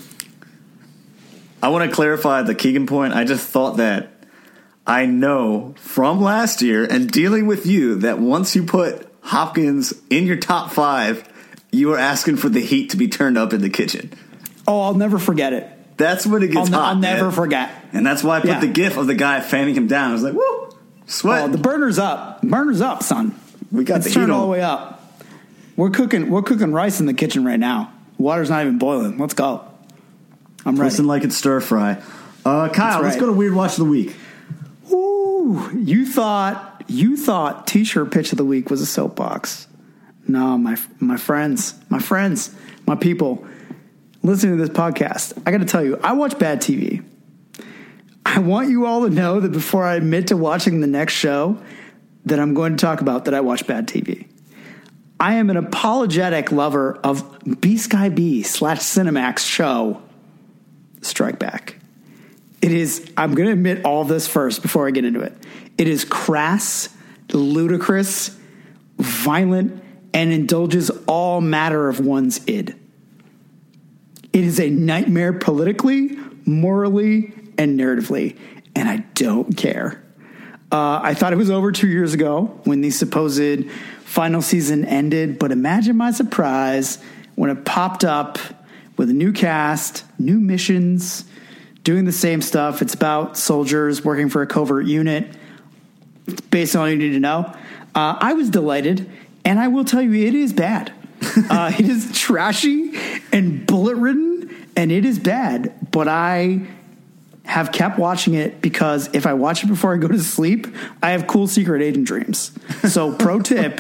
I want to clarify the Keegan point. I just thought that I know from last year and dealing with you that once you put Hopkins in your top five, you were asking for the heat to be turned up in the kitchen. Oh, I'll never forget it. That's when it gets I'll, hot. I'll never man. forget. And that's why I put Yeah. the gif of the guy fanning him down. I was like, woo, sweat. Oh, the burner's up. Burner's up, son. We got it's the turned heat all on. the way up. We're cooking. We're cooking rice in the kitchen right now. Water's not even boiling. Let's go. I'm ready. Listen like it's stir fry. Uh, Kyle, right. let's go to Weird Watch of the Week. Ooh, you thought you thought T-shirt pitch of the week was a soapbox. No, my my friends, my friends, my people listening to this podcast, I got to tell you, I watch bad T V. I want you all to know that before I admit to watching the next show that I'm going to talk about, that I watch bad T V. I am an apologetic lover of B Sky B slash Cinemax show Strike Back. It is, I'm going to admit all this first before I get into it. It is crass, ludicrous, violent, and indulges all matter of one's id. It is a nightmare politically, morally, and narratively, and I don't care. Uh, I thought it was over two years ago when the supposed final season ended, but imagine my surprise when it popped up with a new cast, new missions, doing the same stuff. It's about soldiers working for a covert unit. It's basically all you need to know. Uh, I was delighted, and I will tell you, it is bad. uh, it is trashy and bullet-ridden, and it is bad, but I have kept watching it because if I watch it before I go to sleep, I have cool secret agent dreams. So pro tip,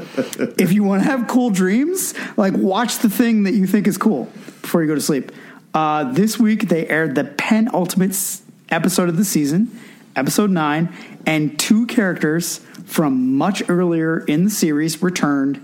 if you want to have cool dreams, like watch the thing that you think is cool before you go to sleep. Uh, this week they aired the penultimate episode of the season, episode nine, and two characters from much earlier in the series returned.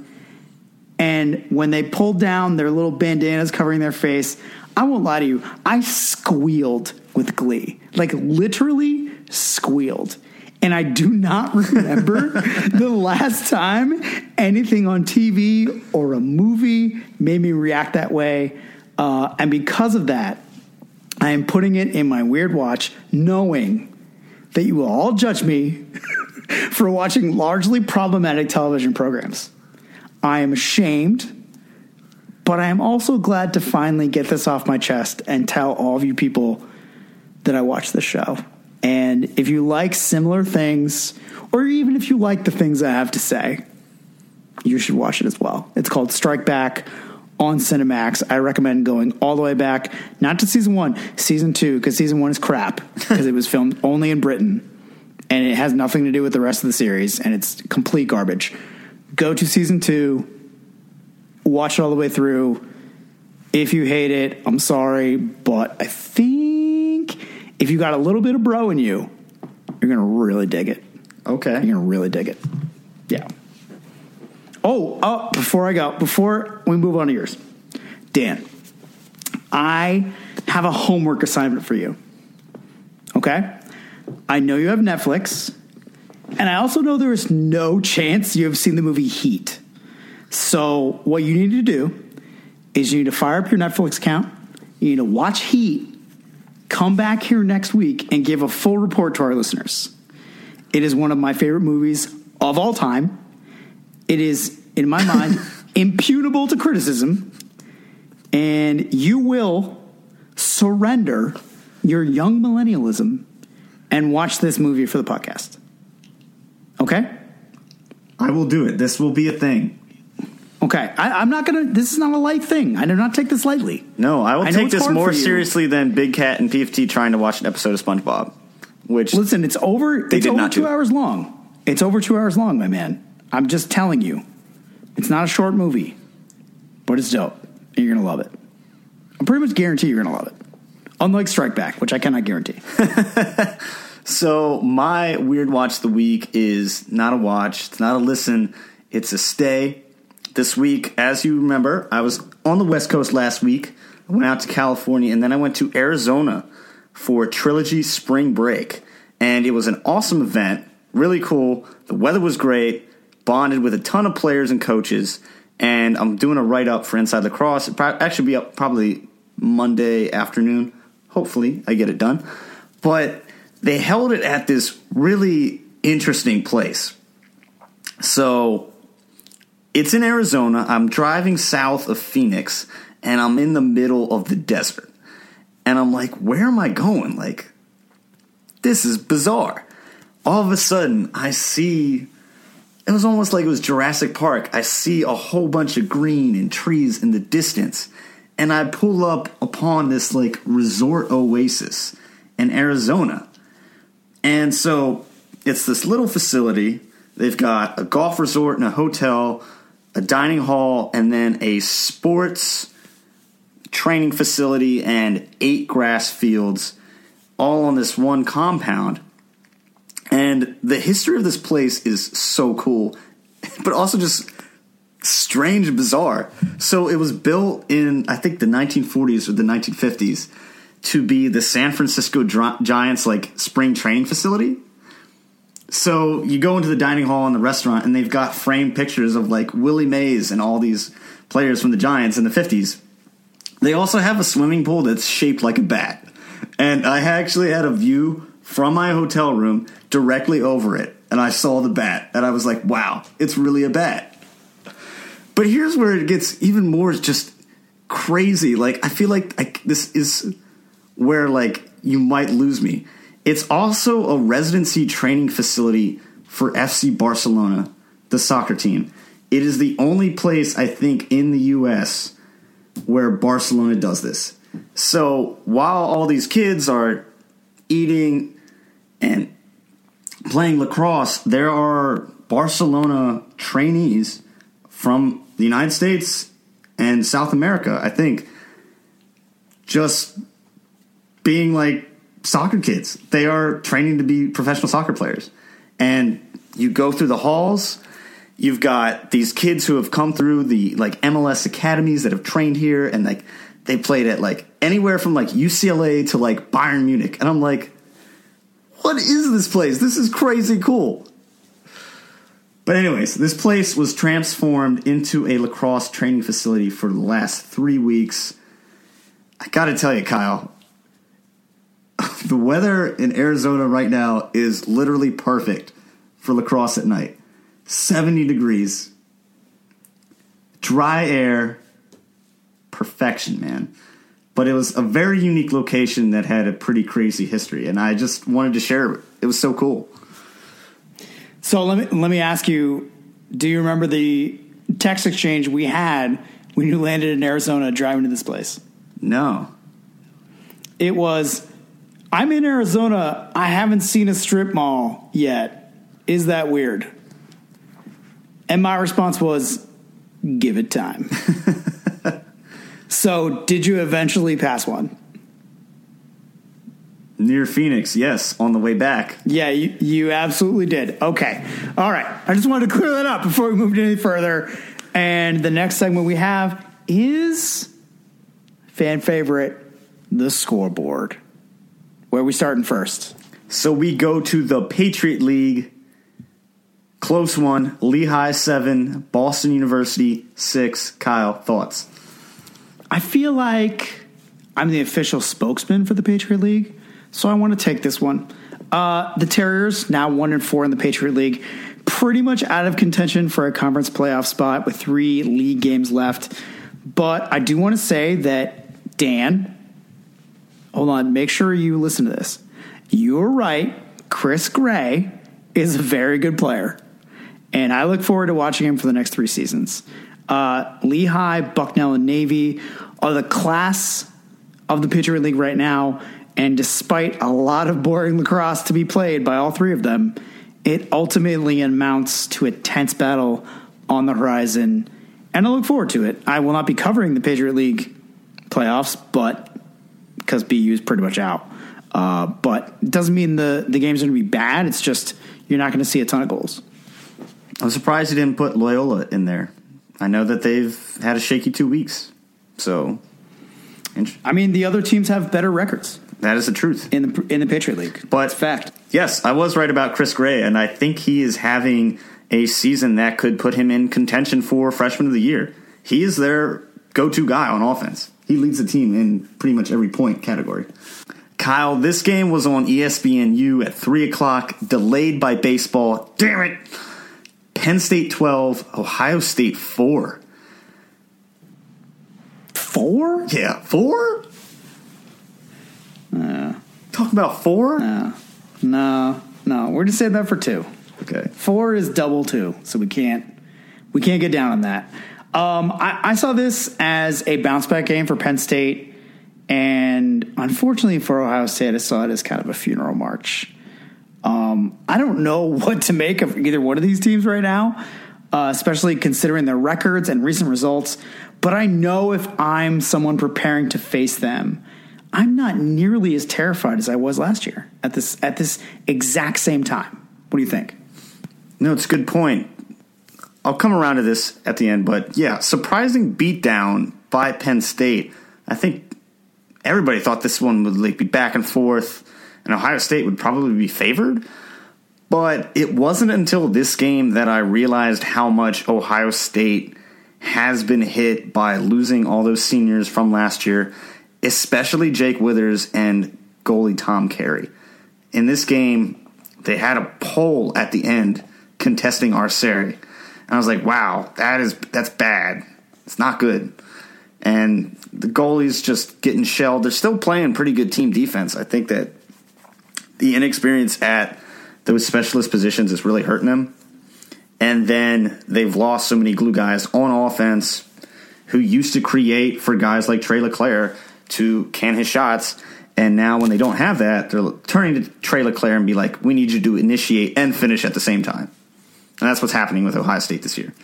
And when they pulled down their little bandanas covering their face, I won't lie to you, I squealed with glee. Like, literally squealed. And I do not remember the last time anything on T V or a movie made me react that way. Uh, and because of that, I am putting it in my Weird Watch, knowing that you will all judge me for watching largely problematic television programs. I am ashamed, but I am also glad to finally get this off my chest and tell all of you people that I watch this show. And if you like similar things, or even if you like the things I have to say, you should watch it as well. It's called Strike Back on Cinemax. I recommend going all the way back, not to season one, season two, because season one is crap, because it was filmed only in Britain, and it has nothing to do with the rest of the series, and it's complete garbage. Go to season two, watch it all the way through. If you hate it, I'm sorry, but I think if you got a little bit of bro in you, you're going to really dig it. Okay. You're going to really dig it. Yeah. Oh, oh, before I go, before we move on to yours, Dan, I have a homework assignment for you. Okay? I know you have Netflix, and I also know there is no chance you have seen the movie Heat. So what you need to do is you need to fire up your Netflix account, you need to watch Heat, come back here next week, and give a full report to our listeners. It is one of my favorite movies of all time. It is, in my mind, imputable to criticism, and you will surrender your young millennialism and watch this movie for the podcast. Okay? I will do it. This will be a thing. Okay. I, I'm not going to... This is not a light thing. I do not take this lightly. No, I will I take this more seriously than Big Cat and P F T trying to watch an episode of SpongeBob. Which Listen, it's over, it's over two do. hours long. It's over two hours long, my man. I'm just telling you. It's not a short movie. But it's dope. And you're going to love it. I pretty much guarantee you're going to love it. Unlike Strike Back, which I cannot guarantee. So my weird watch of the week is not a watch. It's not a listen. It's a stay. This week, as you remember, I was on the West Coast last week. I went out to California, and then I went to Arizona for Trilogy Spring Break. And it was an awesome event. Really cool. The weather was great. Bonded with a ton of players and coaches. And I'm doing a write-up for Inside Lacrosse. It'll actually be up probably Monday afternoon. Hopefully, I get it done. But they held it at this really interesting place. So it's in Arizona. I'm driving south of Phoenix, and I'm in the middle of the desert. And I'm like, where am I going? Like, this is bizarre. All of a sudden, I see... It was almost like it was Jurassic Park. I see a whole bunch of green and trees in the distance. And I pull up upon this, like, resort oasis in Arizona. And so it's this little facility. They've got a golf resort and a hotel, a dining hall, and then a sports training facility and eight grass fields all on this one compound. And the history of this place is so cool, but also just strange and bizarre. So it was built in, I think, the nineteen forties or the nineteen fifties to be the San Francisco Giants, like, spring training facility. So you go into the dining hall and the restaurant, and they've got framed pictures of, like, Willie Mays and all these players from the Giants in the fifties. They also have a swimming pool that's shaped like a bat. And I actually had a view from my hotel room directly over it, and I saw the bat, and I was like, wow, it's really a bat. But here's where it gets even more just crazy. Like, I feel like I, this is where, like, you might lose me. It's also a residency training facility for F C Barcelona, the soccer team. It is the only place, I think, in the U S where Barcelona does this. So while all these kids are eating and playing lacrosse, there are Barcelona trainees from the United States and South America, I think, just being like soccer kids. They are training to be professional soccer players. And you go through the halls, you've got these kids who have come through the like M L S academies that have trained here, and like they played at like anywhere from like U C L A to like Bayern Munich. And I'm like, what is this place? This is crazy cool. But anyways, this place was transformed into a lacrosse training facility for the last three weeks. I got to tell you, Kyle, the weather in Arizona right now is literally perfect for lacrosse at night. seventy degrees, dry air, perfection, man. But it was a very unique location that had a pretty crazy history, and I just wanted to share it. It was so cool. So let me let me ask you, do you remember the text exchange we had when you landed in Arizona driving to this place? No. It was, I'm in Arizona. I haven't seen a strip mall yet. Is that weird? And my response was, give it time. So did you eventually pass one? Near Phoenix, yes, on the way back. Yeah, you, you absolutely did. Okay. All right. I just wanted to clear that up before we moved any further. And the next segment we have is fan favorite, the scoreboard. Where are we starting first? So we go to the Patriot League. Close one. Lehigh seven, Boston University six. Kyle, thoughts? I feel like I'm the official spokesman for the Patriot League, so I want to take this one. Uh, the Terriers, now one and four in the Patriot League, pretty much out of contention for a conference playoff spot with three league games left. But I do want to say that, Dan, hold on, make sure you listen to this. You're right. Chris Gray is a very good player, and I look forward to watching him for the next three seasons. Uh, Lehigh, Bucknell, and Navy are the class of the Patriot League right now, and despite a lot of boring lacrosse to be played by all three of them, it ultimately amounts to a tense battle on the horizon, and I look forward to it. I will not be covering the Patriot League playoffs, but because B U is pretty much out. Uh, but it doesn't mean the, the game's going to be bad. It's just you're not going to see a ton of goals. I'm surprised you didn't put Loyola in there. I know that they've had a shaky two weeks. So, I mean, the other teams have better records. That is the truth in the in the Patriot League. But it's a fact. Yes, I was right about Chris Gray, and I think he is having a season that could put him in contention for Freshman of the Year. He is their go-to guy on offense. He leads the team in pretty much every point category. Kyle, this game was on E S P N U at three o'clock, delayed by baseball. Damn it! Penn State twelve, Ohio State four. Four? Yeah, four? Uh, Talk about four? No, no, no. We're just saying that for two. Okay. Four is double two, so we can't we can't get down on that. Um, I, I saw this as a bounce back game for Penn State, and unfortunately for Ohio State, I saw it as kind of a funeral march. Um, I don't know what to make of either one of these teams right now, uh, especially considering their records and recent results. But I know if I'm someone preparing to face them, I'm not nearly as terrified as I was last year at this at this exact same time. What do you think? No, it's a good point. I'll come around to this at the end, but yeah, surprising beatdown by Penn State. I think everybody thought this one would like be back and forth, and Ohio State would probably be favored. But it wasn't until this game that I realized how much Ohio State has been hit by losing all those seniors from last year, especially Jake Withers and goalie Tom Carey. In this game, they had a pole at the end contesting Arceri. And I was like, wow, that is that's bad. It's not good. And the goalie's just getting shelled. They're still playing pretty good team defense. I think that the inexperience at those specialist positions is really hurting them. And then they've lost so many glue guys on offense who used to create for guys like Trey LeClaire to can his shots. And now when they don't have that, they're turning to Trey LeClaire and be like, we need you to initiate and finish at the same time. And that's what's happening with Ohio State this year.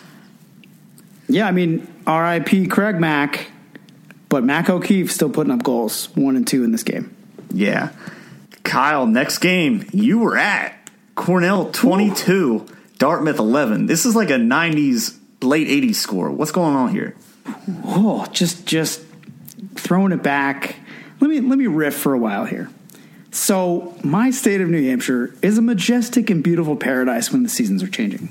Yeah, I mean, R I P Craig Mack, but Mac O'Keefe still putting up goals, one and two in this game. Yeah. Kyle, next game you were at. Cornell twenty-two, Ooh. Dartmouth eleven. This is like a nineties, late eighties score. What's going on here? Oh, just just throwing it back. Let me let me riff for a while here. So my state of New Hampshire is a majestic and beautiful paradise when the seasons are changing.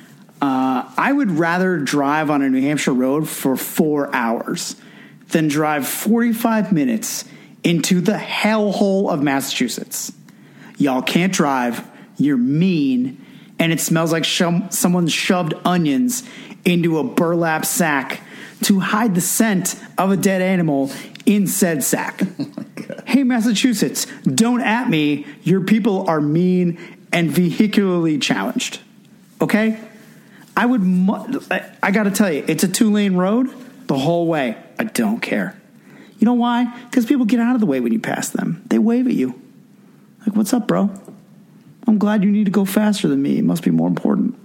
Uh, I would rather drive on a New Hampshire road for four hours than drive forty-five minutes into the hellhole of Massachusetts. Y'all can't drive. You're mean. And it smells like sh- someone shoved onions into a burlap sack to hide the scent of a dead animal in said sack. Oh, hey, Massachusetts, don't at me. Your people are mean and vehicularly challenged. Okay? I would, mu- I, I got to tell you, it's a two-lane road the whole way. I don't care. You know why? Because people get out of the way when you pass them. They wave at you. Like, what's up, bro? I'm glad you need to go faster than me. It must be more important.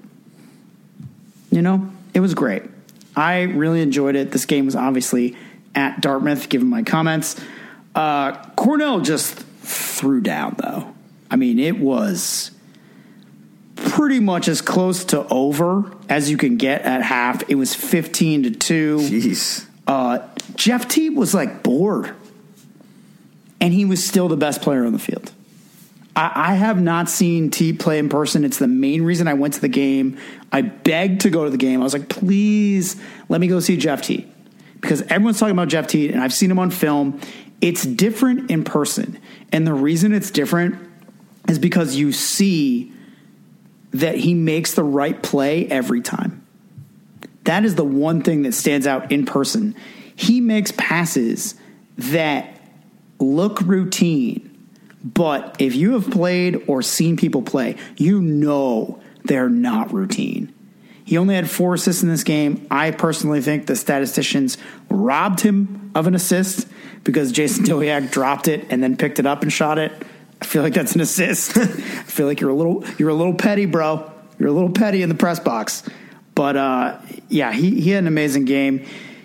You know, it was great. I really enjoyed it. This game was obviously at Dartmouth, given my comments. Uh, Cornell just threw down, though. I mean, it was pretty much as close to over as you can get at half. It was fifteen to two. Jeez. Uh, Jeff Teague was like bored, and he was still the best player on the field. I, I have not seen T play in person. It's the main reason I went to the game. I begged to go to the game. I was like, please let me go see Jeff Teat. Because everyone's talking about Jeff Teat, and I've seen him on film. It's different in person. And the reason it's different is because you see that he makes the right play every time. That is the one thing that stands out in person. He makes passes that look routine, but if you have played or seen people play, you know they're not routine. He only had four assists in this game. I personally think the statisticians robbed him of an assist because Jason Dowiak dropped it and then picked it up and shot it. I feel like that's an assist. I feel like you're a little you're a little petty, bro. You're a little petty in the press box. But uh, yeah, he, he had an amazing game.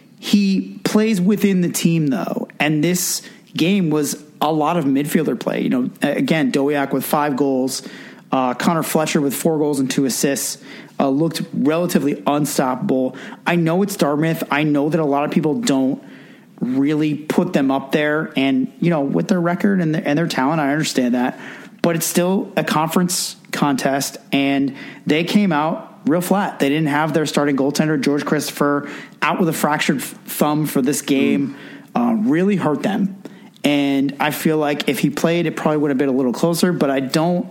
He plays within the team though, and this game was a lot of midfielder play. You know, again, Dowiak with five goals, uh, Connor Fletcher with four goals and two assists. Uh, looked relatively unstoppable. I know it's Dartmouth. I know that a lot of people don't really put them up there, and you know, with their record and their, and their talent, I understand that. But it's still a conference contest, and they came out real flat. They didn't have their starting goaltender, George Christopher, out with a fractured thumb for this game. Uh, really hurt them, and I feel like if he played, it probably would have been a little closer. But I don't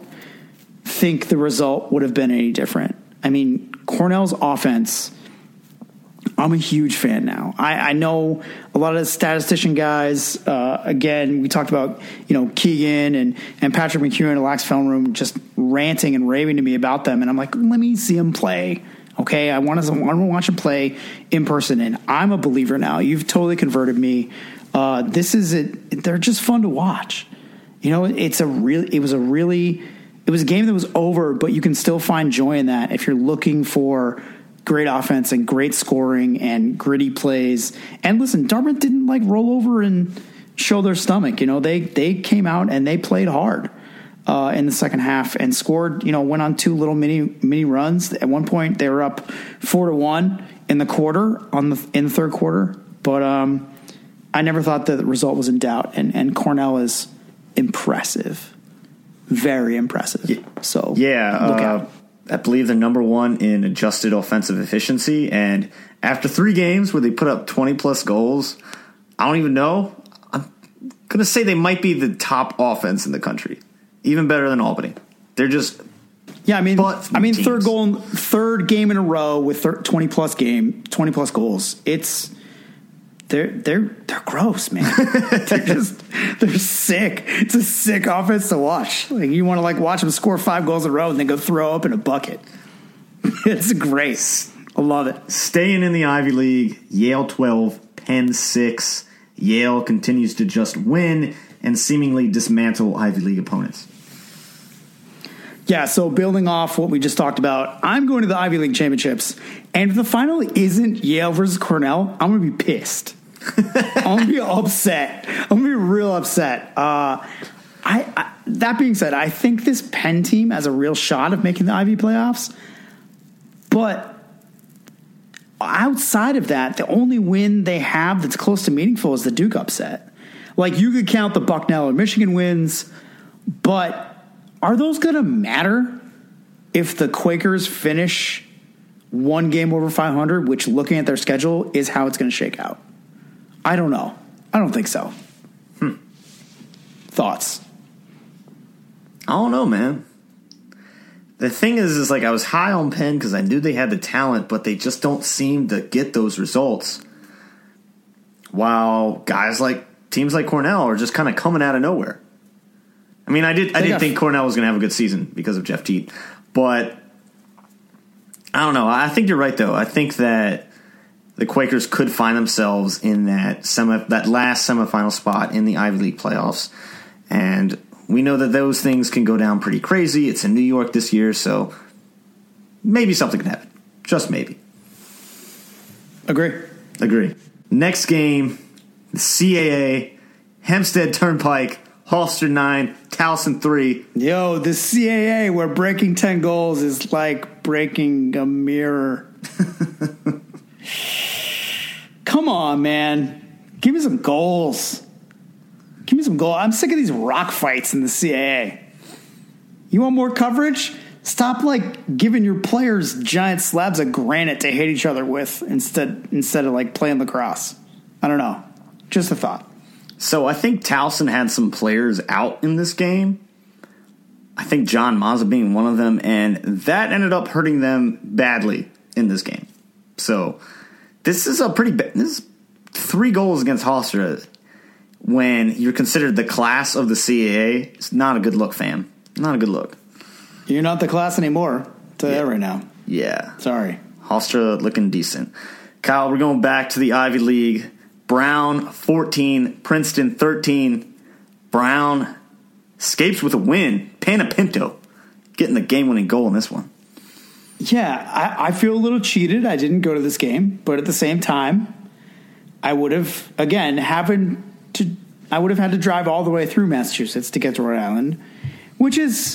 think the result would have been any different. I mean, Cornell's offense, I'm a huge fan now. I, I know a lot of the statistician guys, uh, again, we talked about, you know, Keegan and, and Patrick McHugh and Alex Fellenroom just ranting and raving to me about them. And I'm like, let me see them play. Okay, I want to, I want to watch them play in person. And I'm a believer now. You've totally converted me. Uh, this is it. They're just fun to watch. You know, it's a real, it was a really, it was a game that was over, but you can still find joy in that if you're looking for great offense and great scoring and gritty plays. And listen, Dartmouth didn't like roll over and show their stomach. You know, they they came out and they played hard uh, in the second half and scored. You know, went on two little mini mini runs. At one point, they were up four to one in the quarter on the in the third quarter. But um, I never thought that the result was in doubt. And and Cornell is impressive. Very impressive. Yeah. So yeah, look uh, out. I believe they're number one in adjusted offensive efficiency. And after three games where they put up twenty plus goals, I don't even know. I'm going to say they might be the top offense in the country, even better than Albany. They're just yeah. I mean, I mean, teams. third goal, third game in a row with twenty plus game, twenty plus goals. It's. They're they're they're gross, man. They're just they're sick. It's a sick offense to watch. Like you want to like watch them score five goals in a row and then go throw up in a bucket. It's great. I love it. Staying in the Ivy League, Yale twelve, Penn six. Yale continues to just win and seemingly dismantle Ivy League opponents. Yeah, so building off what we just talked about, I'm going to the Ivy League championships, and if the final isn't Yale versus Cornell, I'm going to be pissed. I'm going to be upset. I'm going to be real upset. Uh, I, I that being said, I think this Penn team has a real shot of making the Ivy playoffs, but outside of that, the only win they have that's close to meaningful is the Duke upset. Like, you could count the Bucknell or Michigan wins, but are those going to matter if the Quakers finish one game over five hundred, which, looking at their schedule, is how it's going to shake out? I don't know. I don't think so. Hmm. Thoughts? I don't know, man. The thing is, is like I was high on Penn because I knew they had the talent, but they just don't seem to get those results. While guys like teams like Cornell are just kind of coming out of nowhere. I mean, I did. I didn't think Cornell was going to have a good season because of Jeff Teat, but I don't know. I think you're right, though. I think that the Quakers could find themselves in that semi, that last semifinal spot in the Ivy League playoffs, and we know that those things can go down pretty crazy. It's in New York this year, so maybe something can happen. Just maybe. Agree. Agree. Next game, the C A A, Hempstead Turnpike, Holster nine, Towson three. Yo, the C A A where breaking ten goals is like breaking a mirror. Come on, man. Give me some goals. Give me some goals. I'm sick of these rock fights in the C A A. You want more coverage? Stop like giving your players giant slabs of granite to hit each other with instead instead of like playing lacrosse. I don't know. Just a thought. So I think Towson had some players out in this game. I think John Mazza being one of them, and that ended up hurting them badly in this game. So this is a pretty bad. This is three goals against Hofstra when you're considered the class of the C A A. It's not a good look, fam. Not a good look. You're not the class anymore. I'll tell you Yeah. that right now. Yeah. Sorry. Hofstra looking decent. Kyle, we're going back to the Ivy League. Brown, fourteen. Princeton, thirteen. Brown escapes with a win. Panapinto getting the game-winning goal in this one. Yeah, I, I feel a little cheated. I didn't go to this game, but at the same time, I would have, again, having to, I would have had to drive all the way through Massachusetts to get to Rhode Island, which is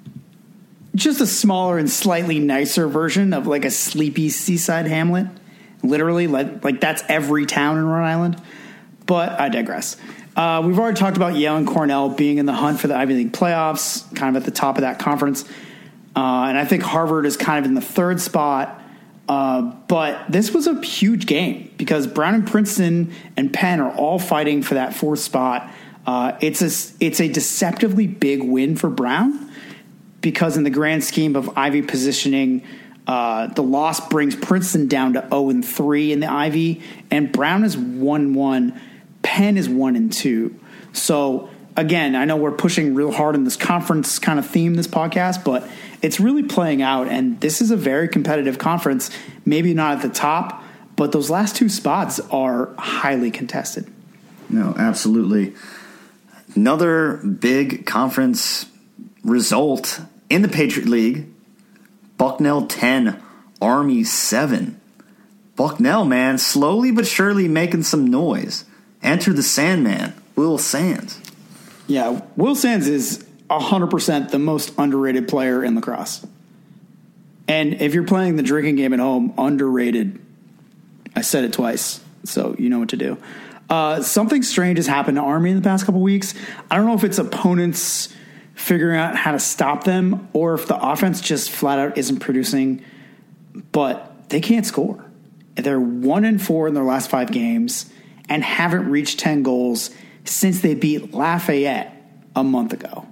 just a smaller and slightly nicer version of like a sleepy seaside hamlet. Literally, like, like that's every town in Rhode Island. But I digress. Uh, we've already talked about Yale and Cornell being in the hunt for the Ivy League playoffs, kind of at the top of that conference. Uh, and I think Harvard is kind of in the third spot. Uh, but this was a huge game because Brown and Princeton and Penn are all fighting for that fourth spot. Uh, it's a, it's a deceptively big win for Brown because in the grand scheme of Ivy positioning, uh, the loss brings Princeton down to oh and three in the Ivy, and Brown is one and one. Penn is one and two. So again, I know we're pushing real hard in this conference kind of theme this podcast, but it's really playing out, and this is a very competitive conference. Maybe not at the top, but those last two spots are highly contested. No, absolutely. Another big conference result in the Patriot League. Bucknell ten, Army seven. Bucknell, man, slowly but surely making some noise. Enter the Sandman, Will Sands. Yeah, Will Sands is one hundred percent the most underrated player in lacrosse. And if you're playing the drinking game at home, underrated. I said it twice, so you know what to do. Uh, something strange has happened to Army in the past couple weeks. I don't know if it's opponents figuring out how to stop them or if the offense just flat out isn't producing, but they can't score. They're one and four in their last five games and haven't reached ten goals since they beat Lafayette a month ago.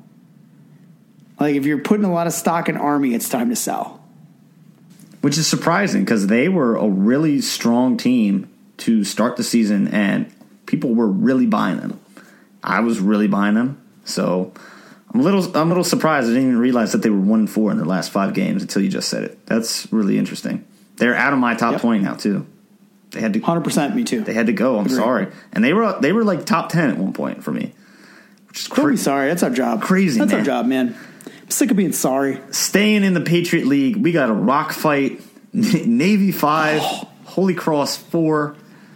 Like, if you're putting a lot of stock in Army, it's time to sell. Which is surprising because they were a really strong team to start the season, and people were really buying them. I was really buying them, so I'm a little I'm a little surprised. I didn't even realize that they were one and four in their last five games until you just said it. That's really interesting. They're out of my top Yep. twenty now too. They had to one hundred percent me too. They had to go. I'm Agreed. sorry, and they were they were like top ten at one point for me. Which is Don't cra- be sorry. That's our job. Crazy, That's man. our job, man. I'm sick of being sorry. Staying in the Patriot League, we got a Rock Fight, Navy five, Oh. Holy Cross four.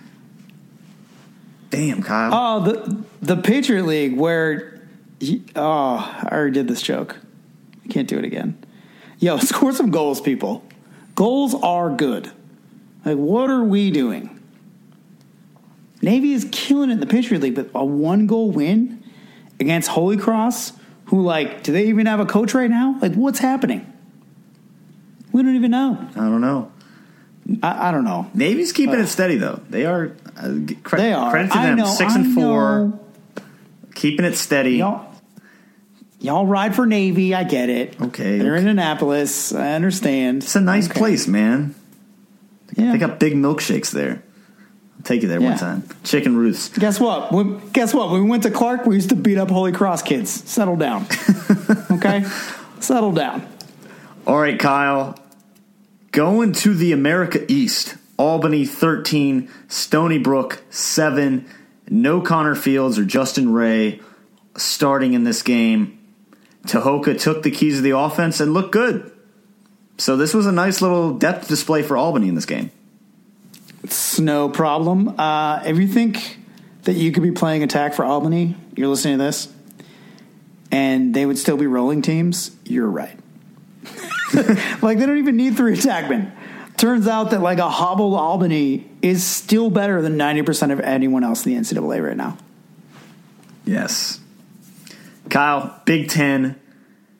Damn, Kyle. Oh, the the Patriot League where, you, oh, I already did this joke. I can't do it again. Yo, score some goals, people. Goals are good. Like, what are we doing? Navy is killing it in the Patriot League, but a one-goal win against Holy Cross, who, like, do they even have a coach right now? Like, what's happening? We don't even know. I don't know. I, I don't know. Navy's keeping Ugh. it steady though. They are. Uh, cre- They are. Credit to I them. know, Six I and four, know. keeping it steady. Y'all, y'all ride for Navy. I get it. Okay, They're okay. in Annapolis. I understand. It's a nice Okay. place, man. Yeah. They got big milkshakes there. I'll take you there Yeah. one time. Chicken Ruths. Guess what? When, guess what? When we went to Clark, we used to beat up Holy Cross kids. Settle down. Okay? Settle down. All right, Kyle. Going to the America East. Albany thirteen, Stony Brook seven. No Connor Fields or Justin Ray starting in this game. Tahoka took the keys of the offense and looked good. So this was a nice little depth display for Albany in this game. It's no problem. Uh, if you think that you could be playing attack for Albany, you're listening to this, and they would still be rolling teams, you're right. Like, they don't even need three attackmen. Turns out that, like, a hobbled Albany is still better than ninety percent of anyone else in the N C double A right now. Yes. Kyle, Big Ten.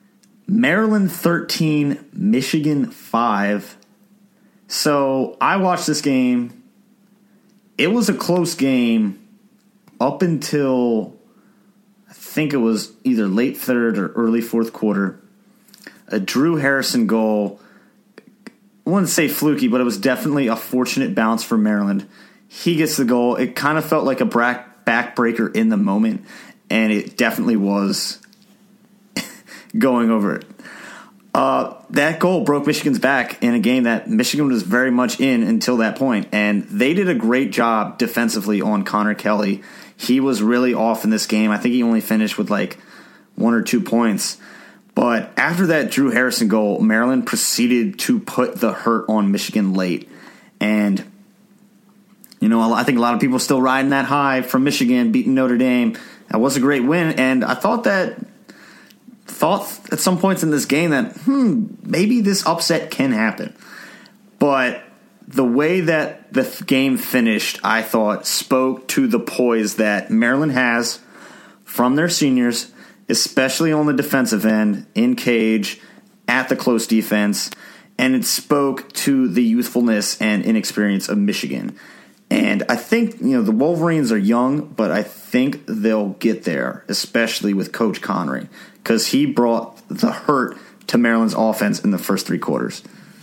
Maryland thirteen, Michigan five. So I watched this game. It was a close game up until I think it was either late third or early fourth quarter. A Drew Harrison goal. I wouldn't say fluky, but it was definitely a fortunate bounce for Maryland. He gets the goal. It kind of felt like a back backbreaker in the moment, and it definitely was going over it. Uh, that goal broke Michigan's back in a game that Michigan was very much in until that point, and they did a great job defensively on Connor Kelly. He was really off in this game. I think he only finished with like one or two points. But after that Drew Harrison goal, Maryland proceeded to put the hurt on Michigan late. And, you know, I think a lot of people still riding that high from Michigan beating Notre Dame. That was a great win. And I thought that, thought at some points in this game that, hmm, maybe this upset can happen. But the way that the game finished, I thought, spoke to the poise that Maryland has from their seniors, especially on the defensive end, in cage, at the close defense, and it spoke to the youthfulness and inexperience of Michigan. And I think, you know, the Wolverines are young, but I think they'll get there, especially with Coach Connery, because he brought the hurt to Maryland's offense in the first three quarters.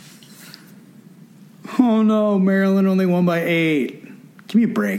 Oh, no, Maryland only won by eight. Give me a break.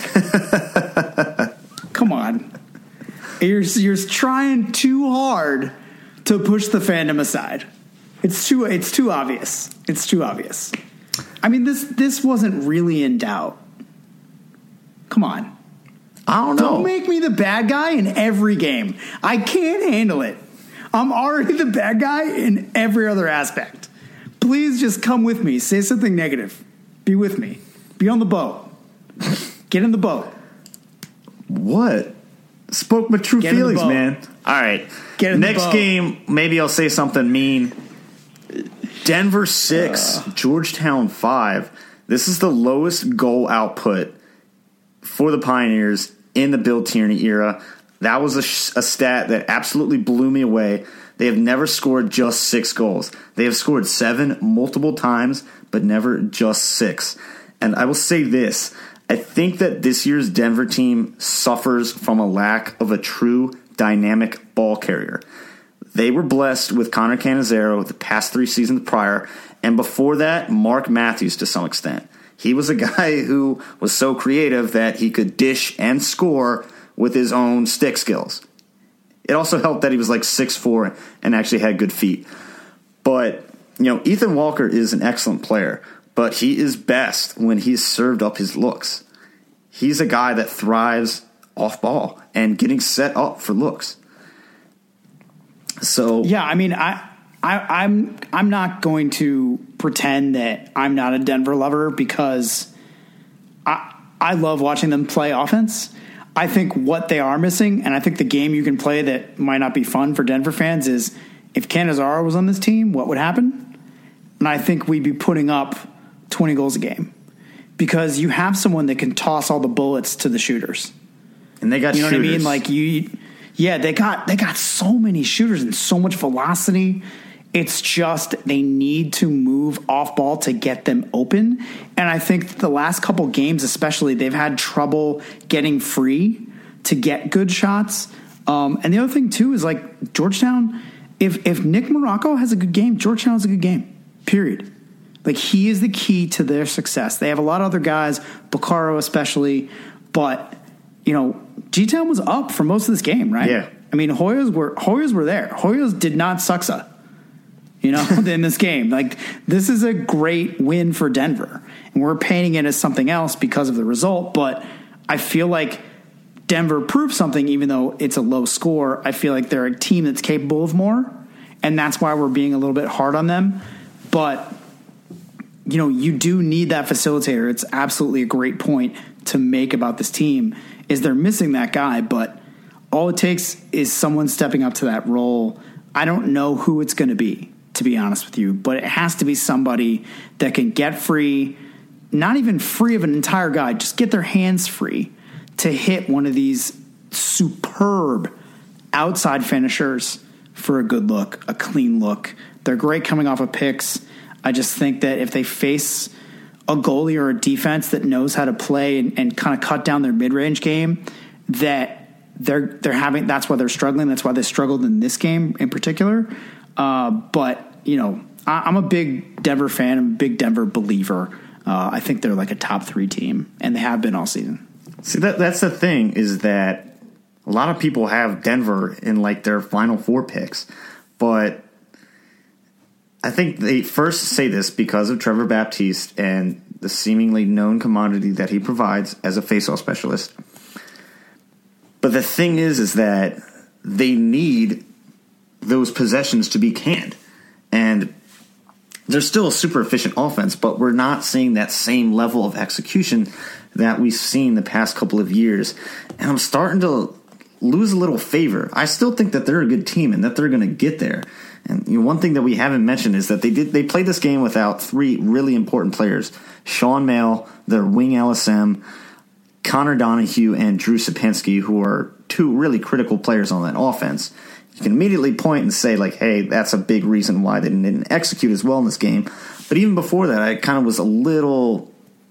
Come on. You're, you're trying too hard to push the fandom aside. It's too it's too obvious. It's too obvious. I mean, this this wasn't really in doubt. Come on. I don't know. Don't make me the bad guy in every game. I can't handle it. I'm already the bad guy in every other aspect. Please just come with me. Say something negative. Be with me. Be on the boat. Get in the boat. What? Spoke my true Get feelings, man. All right. Get in Next the boat. game, maybe I'll say something mean. Denver six, uh. Georgetown five. This is the lowest goal output for the Pioneers in the Bill Tierney era. That was a, sh- a stat that absolutely blew me away. They have never scored just six goals. They have scored seven multiple times, but never just six. And I will say this. I think that this year's Denver team suffers from a lack of a true dynamic ball carrier. They were blessed with Connor Cannizzaro the past three seasons prior, and before that, Mark Matthews to some extent. He was a guy who was so creative that he could dish and score with his own stick skills. It also helped that he was like six foot four and actually had good feet. But, you know, Ethan Walker is an excellent player, but he is best when he's served up his looks. He's a guy that thrives off ball and getting set up for looks. So yeah, I mean, I, I, I'm I'm not going to pretend that I'm not a Denver lover because I I love watching them play offense. I think what they are missing, and I think the game you can play that might not be fun for Denver fans is if Cannizzaro was on this team, what would happen? And I think we'd be putting up twenty goals a game because you have someone that can toss all the bullets to the shooters. And they got you know shooters. what I mean? Like you, yeah, they got they got so many shooters and so much velocity. It's just they need to move off ball to get them open. And I think the last couple games, especially, they've had trouble getting free to get good shots. Um, and the other thing too is like Georgetown. If if Nick Morocco has a good game, Georgetown has a good game. Period. Like he is the key to their success. They have a lot of other guys, Boccaro especially, but you know, G-Town was up for most of this game, right? Yeah. I mean, Hoyas were Hoyas were there. Hoyas did not sucksa, you know, in this game. Like this is a great win for Denver, and we're painting it as something else because of the result. But I feel like Denver proved something, even though it's a low score. I feel like they're a team that's capable of more, and that's why we're being a little bit hard on them. But you know, you do need that facilitator. It's absolutely a great point to make about this team is they're missing that guy, but all it takes is someone stepping up to that role. I don't know who it's going to be, to be honest with you, but it has to be somebody that can get free, not even free of an entire guy, just get their hands free to hit one of these superb outside finishers for a good look, a clean look. They're great coming off of picks. I just think that if they face a goalie or a defense that knows how to play and, and kind of cut down their mid-range game, that they're they're having. That's why they're struggling. That's why they struggled in this game in particular. Uh, but you know, I, I'm a big Denver fan. I'm a big Denver believer. Uh, I think they're like a top three team, and they have been all season. See, that that's the thing is that a lot of people have Denver in like their final four picks, but I think they first say this because of Trevor Baptiste and the seemingly known commodity that he provides as a faceoff specialist. But the thing is, is that they need those possessions to be canned. And they're still a super efficient offense, but we're not seeing that same level of execution that we've seen the past couple of years. And I'm starting to lose a little favor. I still think that they're a good team and that they're going to get there. And you know, one thing that we haven't mentioned is that they did they played this game without three really important players: Sean Mail, their wing L S M, Connor Donahue, and Drew Sapinski, who are two really critical players on that offense. You can immediately point and say, like, hey, that's a big reason why they didn't execute as well in this game. But even before that, I kind of was a little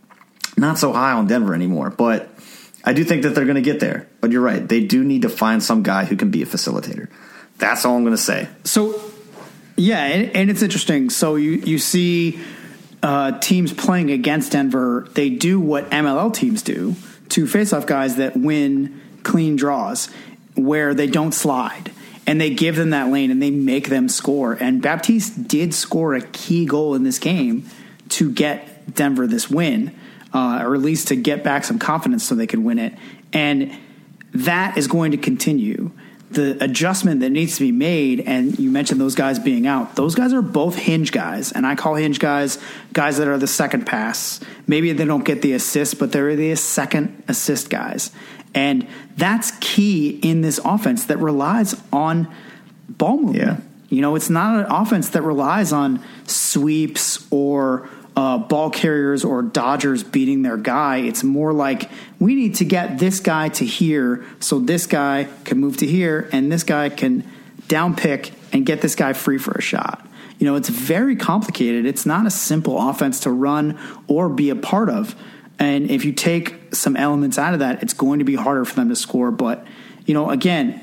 not so high on Denver anymore. But I do think that they're going to get there. But you're right. They do need to find some guy who can be a facilitator. That's all I'm going to say. So, yeah, and, and it's interesting. So you, you see uh, teams playing against Denver. They do what M L L teams do to face-off guys that win clean draws where they don't slide. And they give them that lane and they make them score. And Baptiste did score a key goal in this game to get Denver this win, uh, or at least to get back some confidence so they could win it. And that is going to continue. The adjustment that needs to be made, and you mentioned those guys being out, those guys are both hinge guys. And I call hinge guys guys that are the second pass. Maybe they don't get the assist, but they're the second assist guys. And that's key in this offense that relies on ball movement. Yeah. You know, it's not an offense that relies on sweeps or uh, ball carriers or dodgers beating their guy. It's more like we need to get this guy to here so this guy can move to here and this guy can down pick and get this guy free for a shot. You know, it's very complicated. It's not a simple offense to run or be a part of. And if you take some elements out of that, it's going to be harder for them to score. But, you know, again,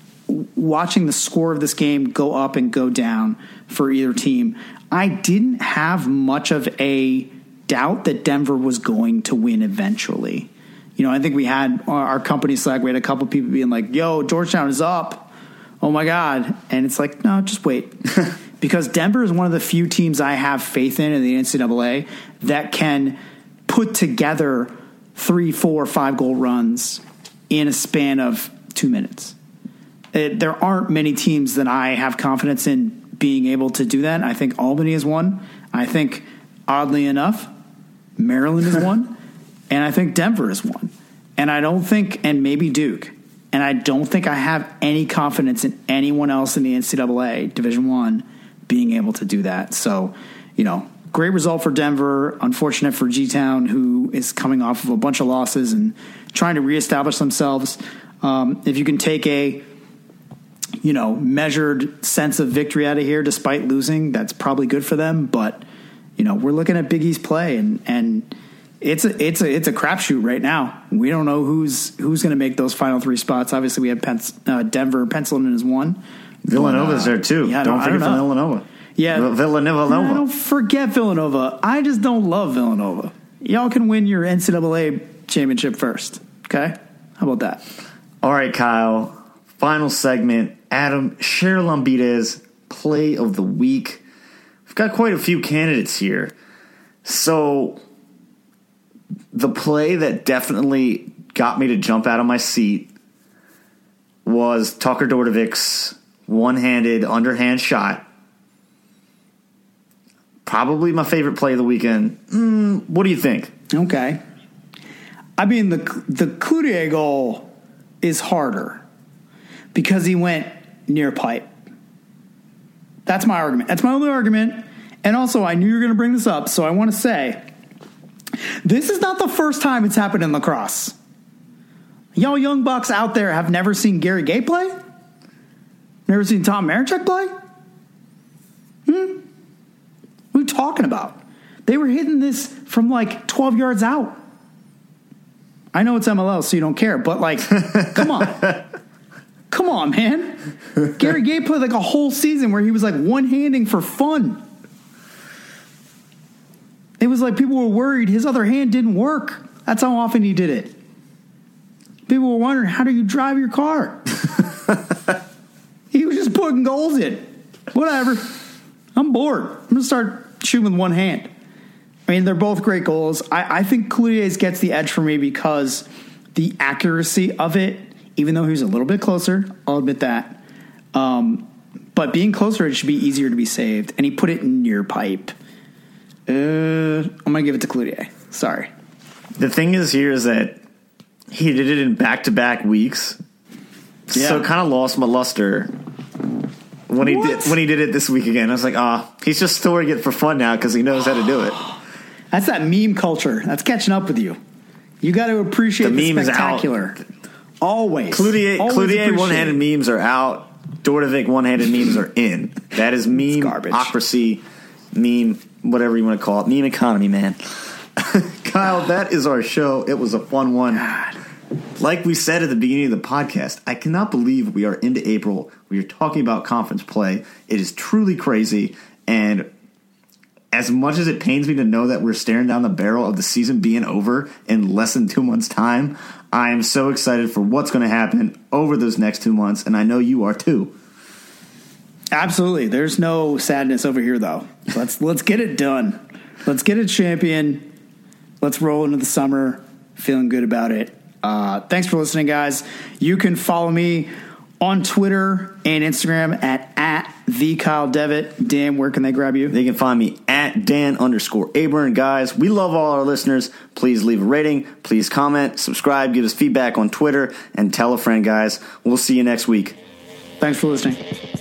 watching the score of this game go up and go down for either team, I didn't have much of a doubt that Denver was going to win eventually. You know, I think we had our company Slack, we had a couple people being like, yo, Georgetown is up. Oh, my God. And it's like, no, just wait. Because Denver is one of the few teams I have faith in in the N C double A that can – put together three, four, five goal runs in a span of two minutes. It, there aren't many teams that I have confidence in being able to do that. I think Albany is one. I think, oddly enough, Maryland is one. And I think Denver is one. And I don't think, and maybe Duke. And I don't think I have any confidence in anyone else in the N C double A Division One being able to do that. So, you know, great result for Denver. Unfortunate for G-Town, who is coming off of a bunch of losses and trying to reestablish themselves. Um, if you can take a, you know, measured sense of victory out of here despite losing, that's probably good for them. But, you know, we're looking at Big East play, and and it's a it's a it's a crapshoot right now. We don't know who's who's going to make those final three spots. Obviously, we have Pens- uh, Denver, penciled in as one. Villanova's but, uh, there too. Yeah, don't no, forget don't Villanova. Yeah, Villanova. I don't forget Villanova. I just don't love Villanova. Y'all can win your N C double A championship first. Okay, how about that? All right, Kyle. Final segment. Adam, share Lambides play of the week. We've got quite a few candidates here. So the play that definitely got me to jump out of my seat was Tucker Dordevik's one-handed underhand shot. Probably my favorite play of the weekend. Mm, what do you think? Okay. I mean, the the Cloutier goal is harder because he went near pipe. That's my argument. That's my only argument. And also, I knew you were going to bring this up, so I want to say, this is not the first time it's happened in lacrosse. Y'all young bucks out there have never seen Gary Gay play? Never seen Tom Marichek play? Hmm? What are you talking about? They were hitting this from like twelve yards out. I know it's M L L, so you don't care, but like, come on. Come on, man. Gary Gay played like a whole season where he was like one-handing for fun. It was like people were worried his other hand didn't work. That's how often he did it. People were wondering, how do you drive your car? He was just putting goals in. Whatever. I'm bored. I'm going to start shooting with one hand. I mean, they're both great goals. I, I think Cloutier's gets the edge for me because the accuracy of it, even though he was a little bit closer, I'll admit that. Um, but being closer, it should be easier to be saved. And he put it in near pipe. Uh, I'm going to give it to Cloutier. Sorry. The thing is here is that he did it in back-to-back weeks. Yeah. So kind of lost my luster when he what? did when he did it this week again. I was like, ah, oh, he's just storing it for fun now because he knows how to do it. That's that meme culture. That's catching up with you. You got to appreciate the, the meme spectacular. Is out. Always. Cloutier, Cloutier one-handed memes are out. Dordovic one-handed memes are in. That is meme-ocracy, meme, whatever you want to call it. Meme economy, man. Kyle, that is our show. It was a fun one. God. Like we said at the beginning of the podcast, I cannot believe we are into April. We are talking about conference play. It is truly crazy. And as much as it pains me to know that we're staring down the barrel of the season being over in less than two months' time, I am so excited for what's going to happen over those next two months, and I know you are too. Absolutely. There's no sadness over here, though. Let's let's get it done. Let's get a champion. Let's roll into the summer feeling good about it. Uh, thanks for listening, guys. You can follow me on Twitter and Instagram at, at the Kyle Devitt. Dan, where can they grab you? They can find me at Dan underscore Aburn. Guys, we love all our listeners. Please leave a rating. Please comment, subscribe, give us feedback on Twitter, and tell a friend, guys. We'll see you next week. Thanks for listening.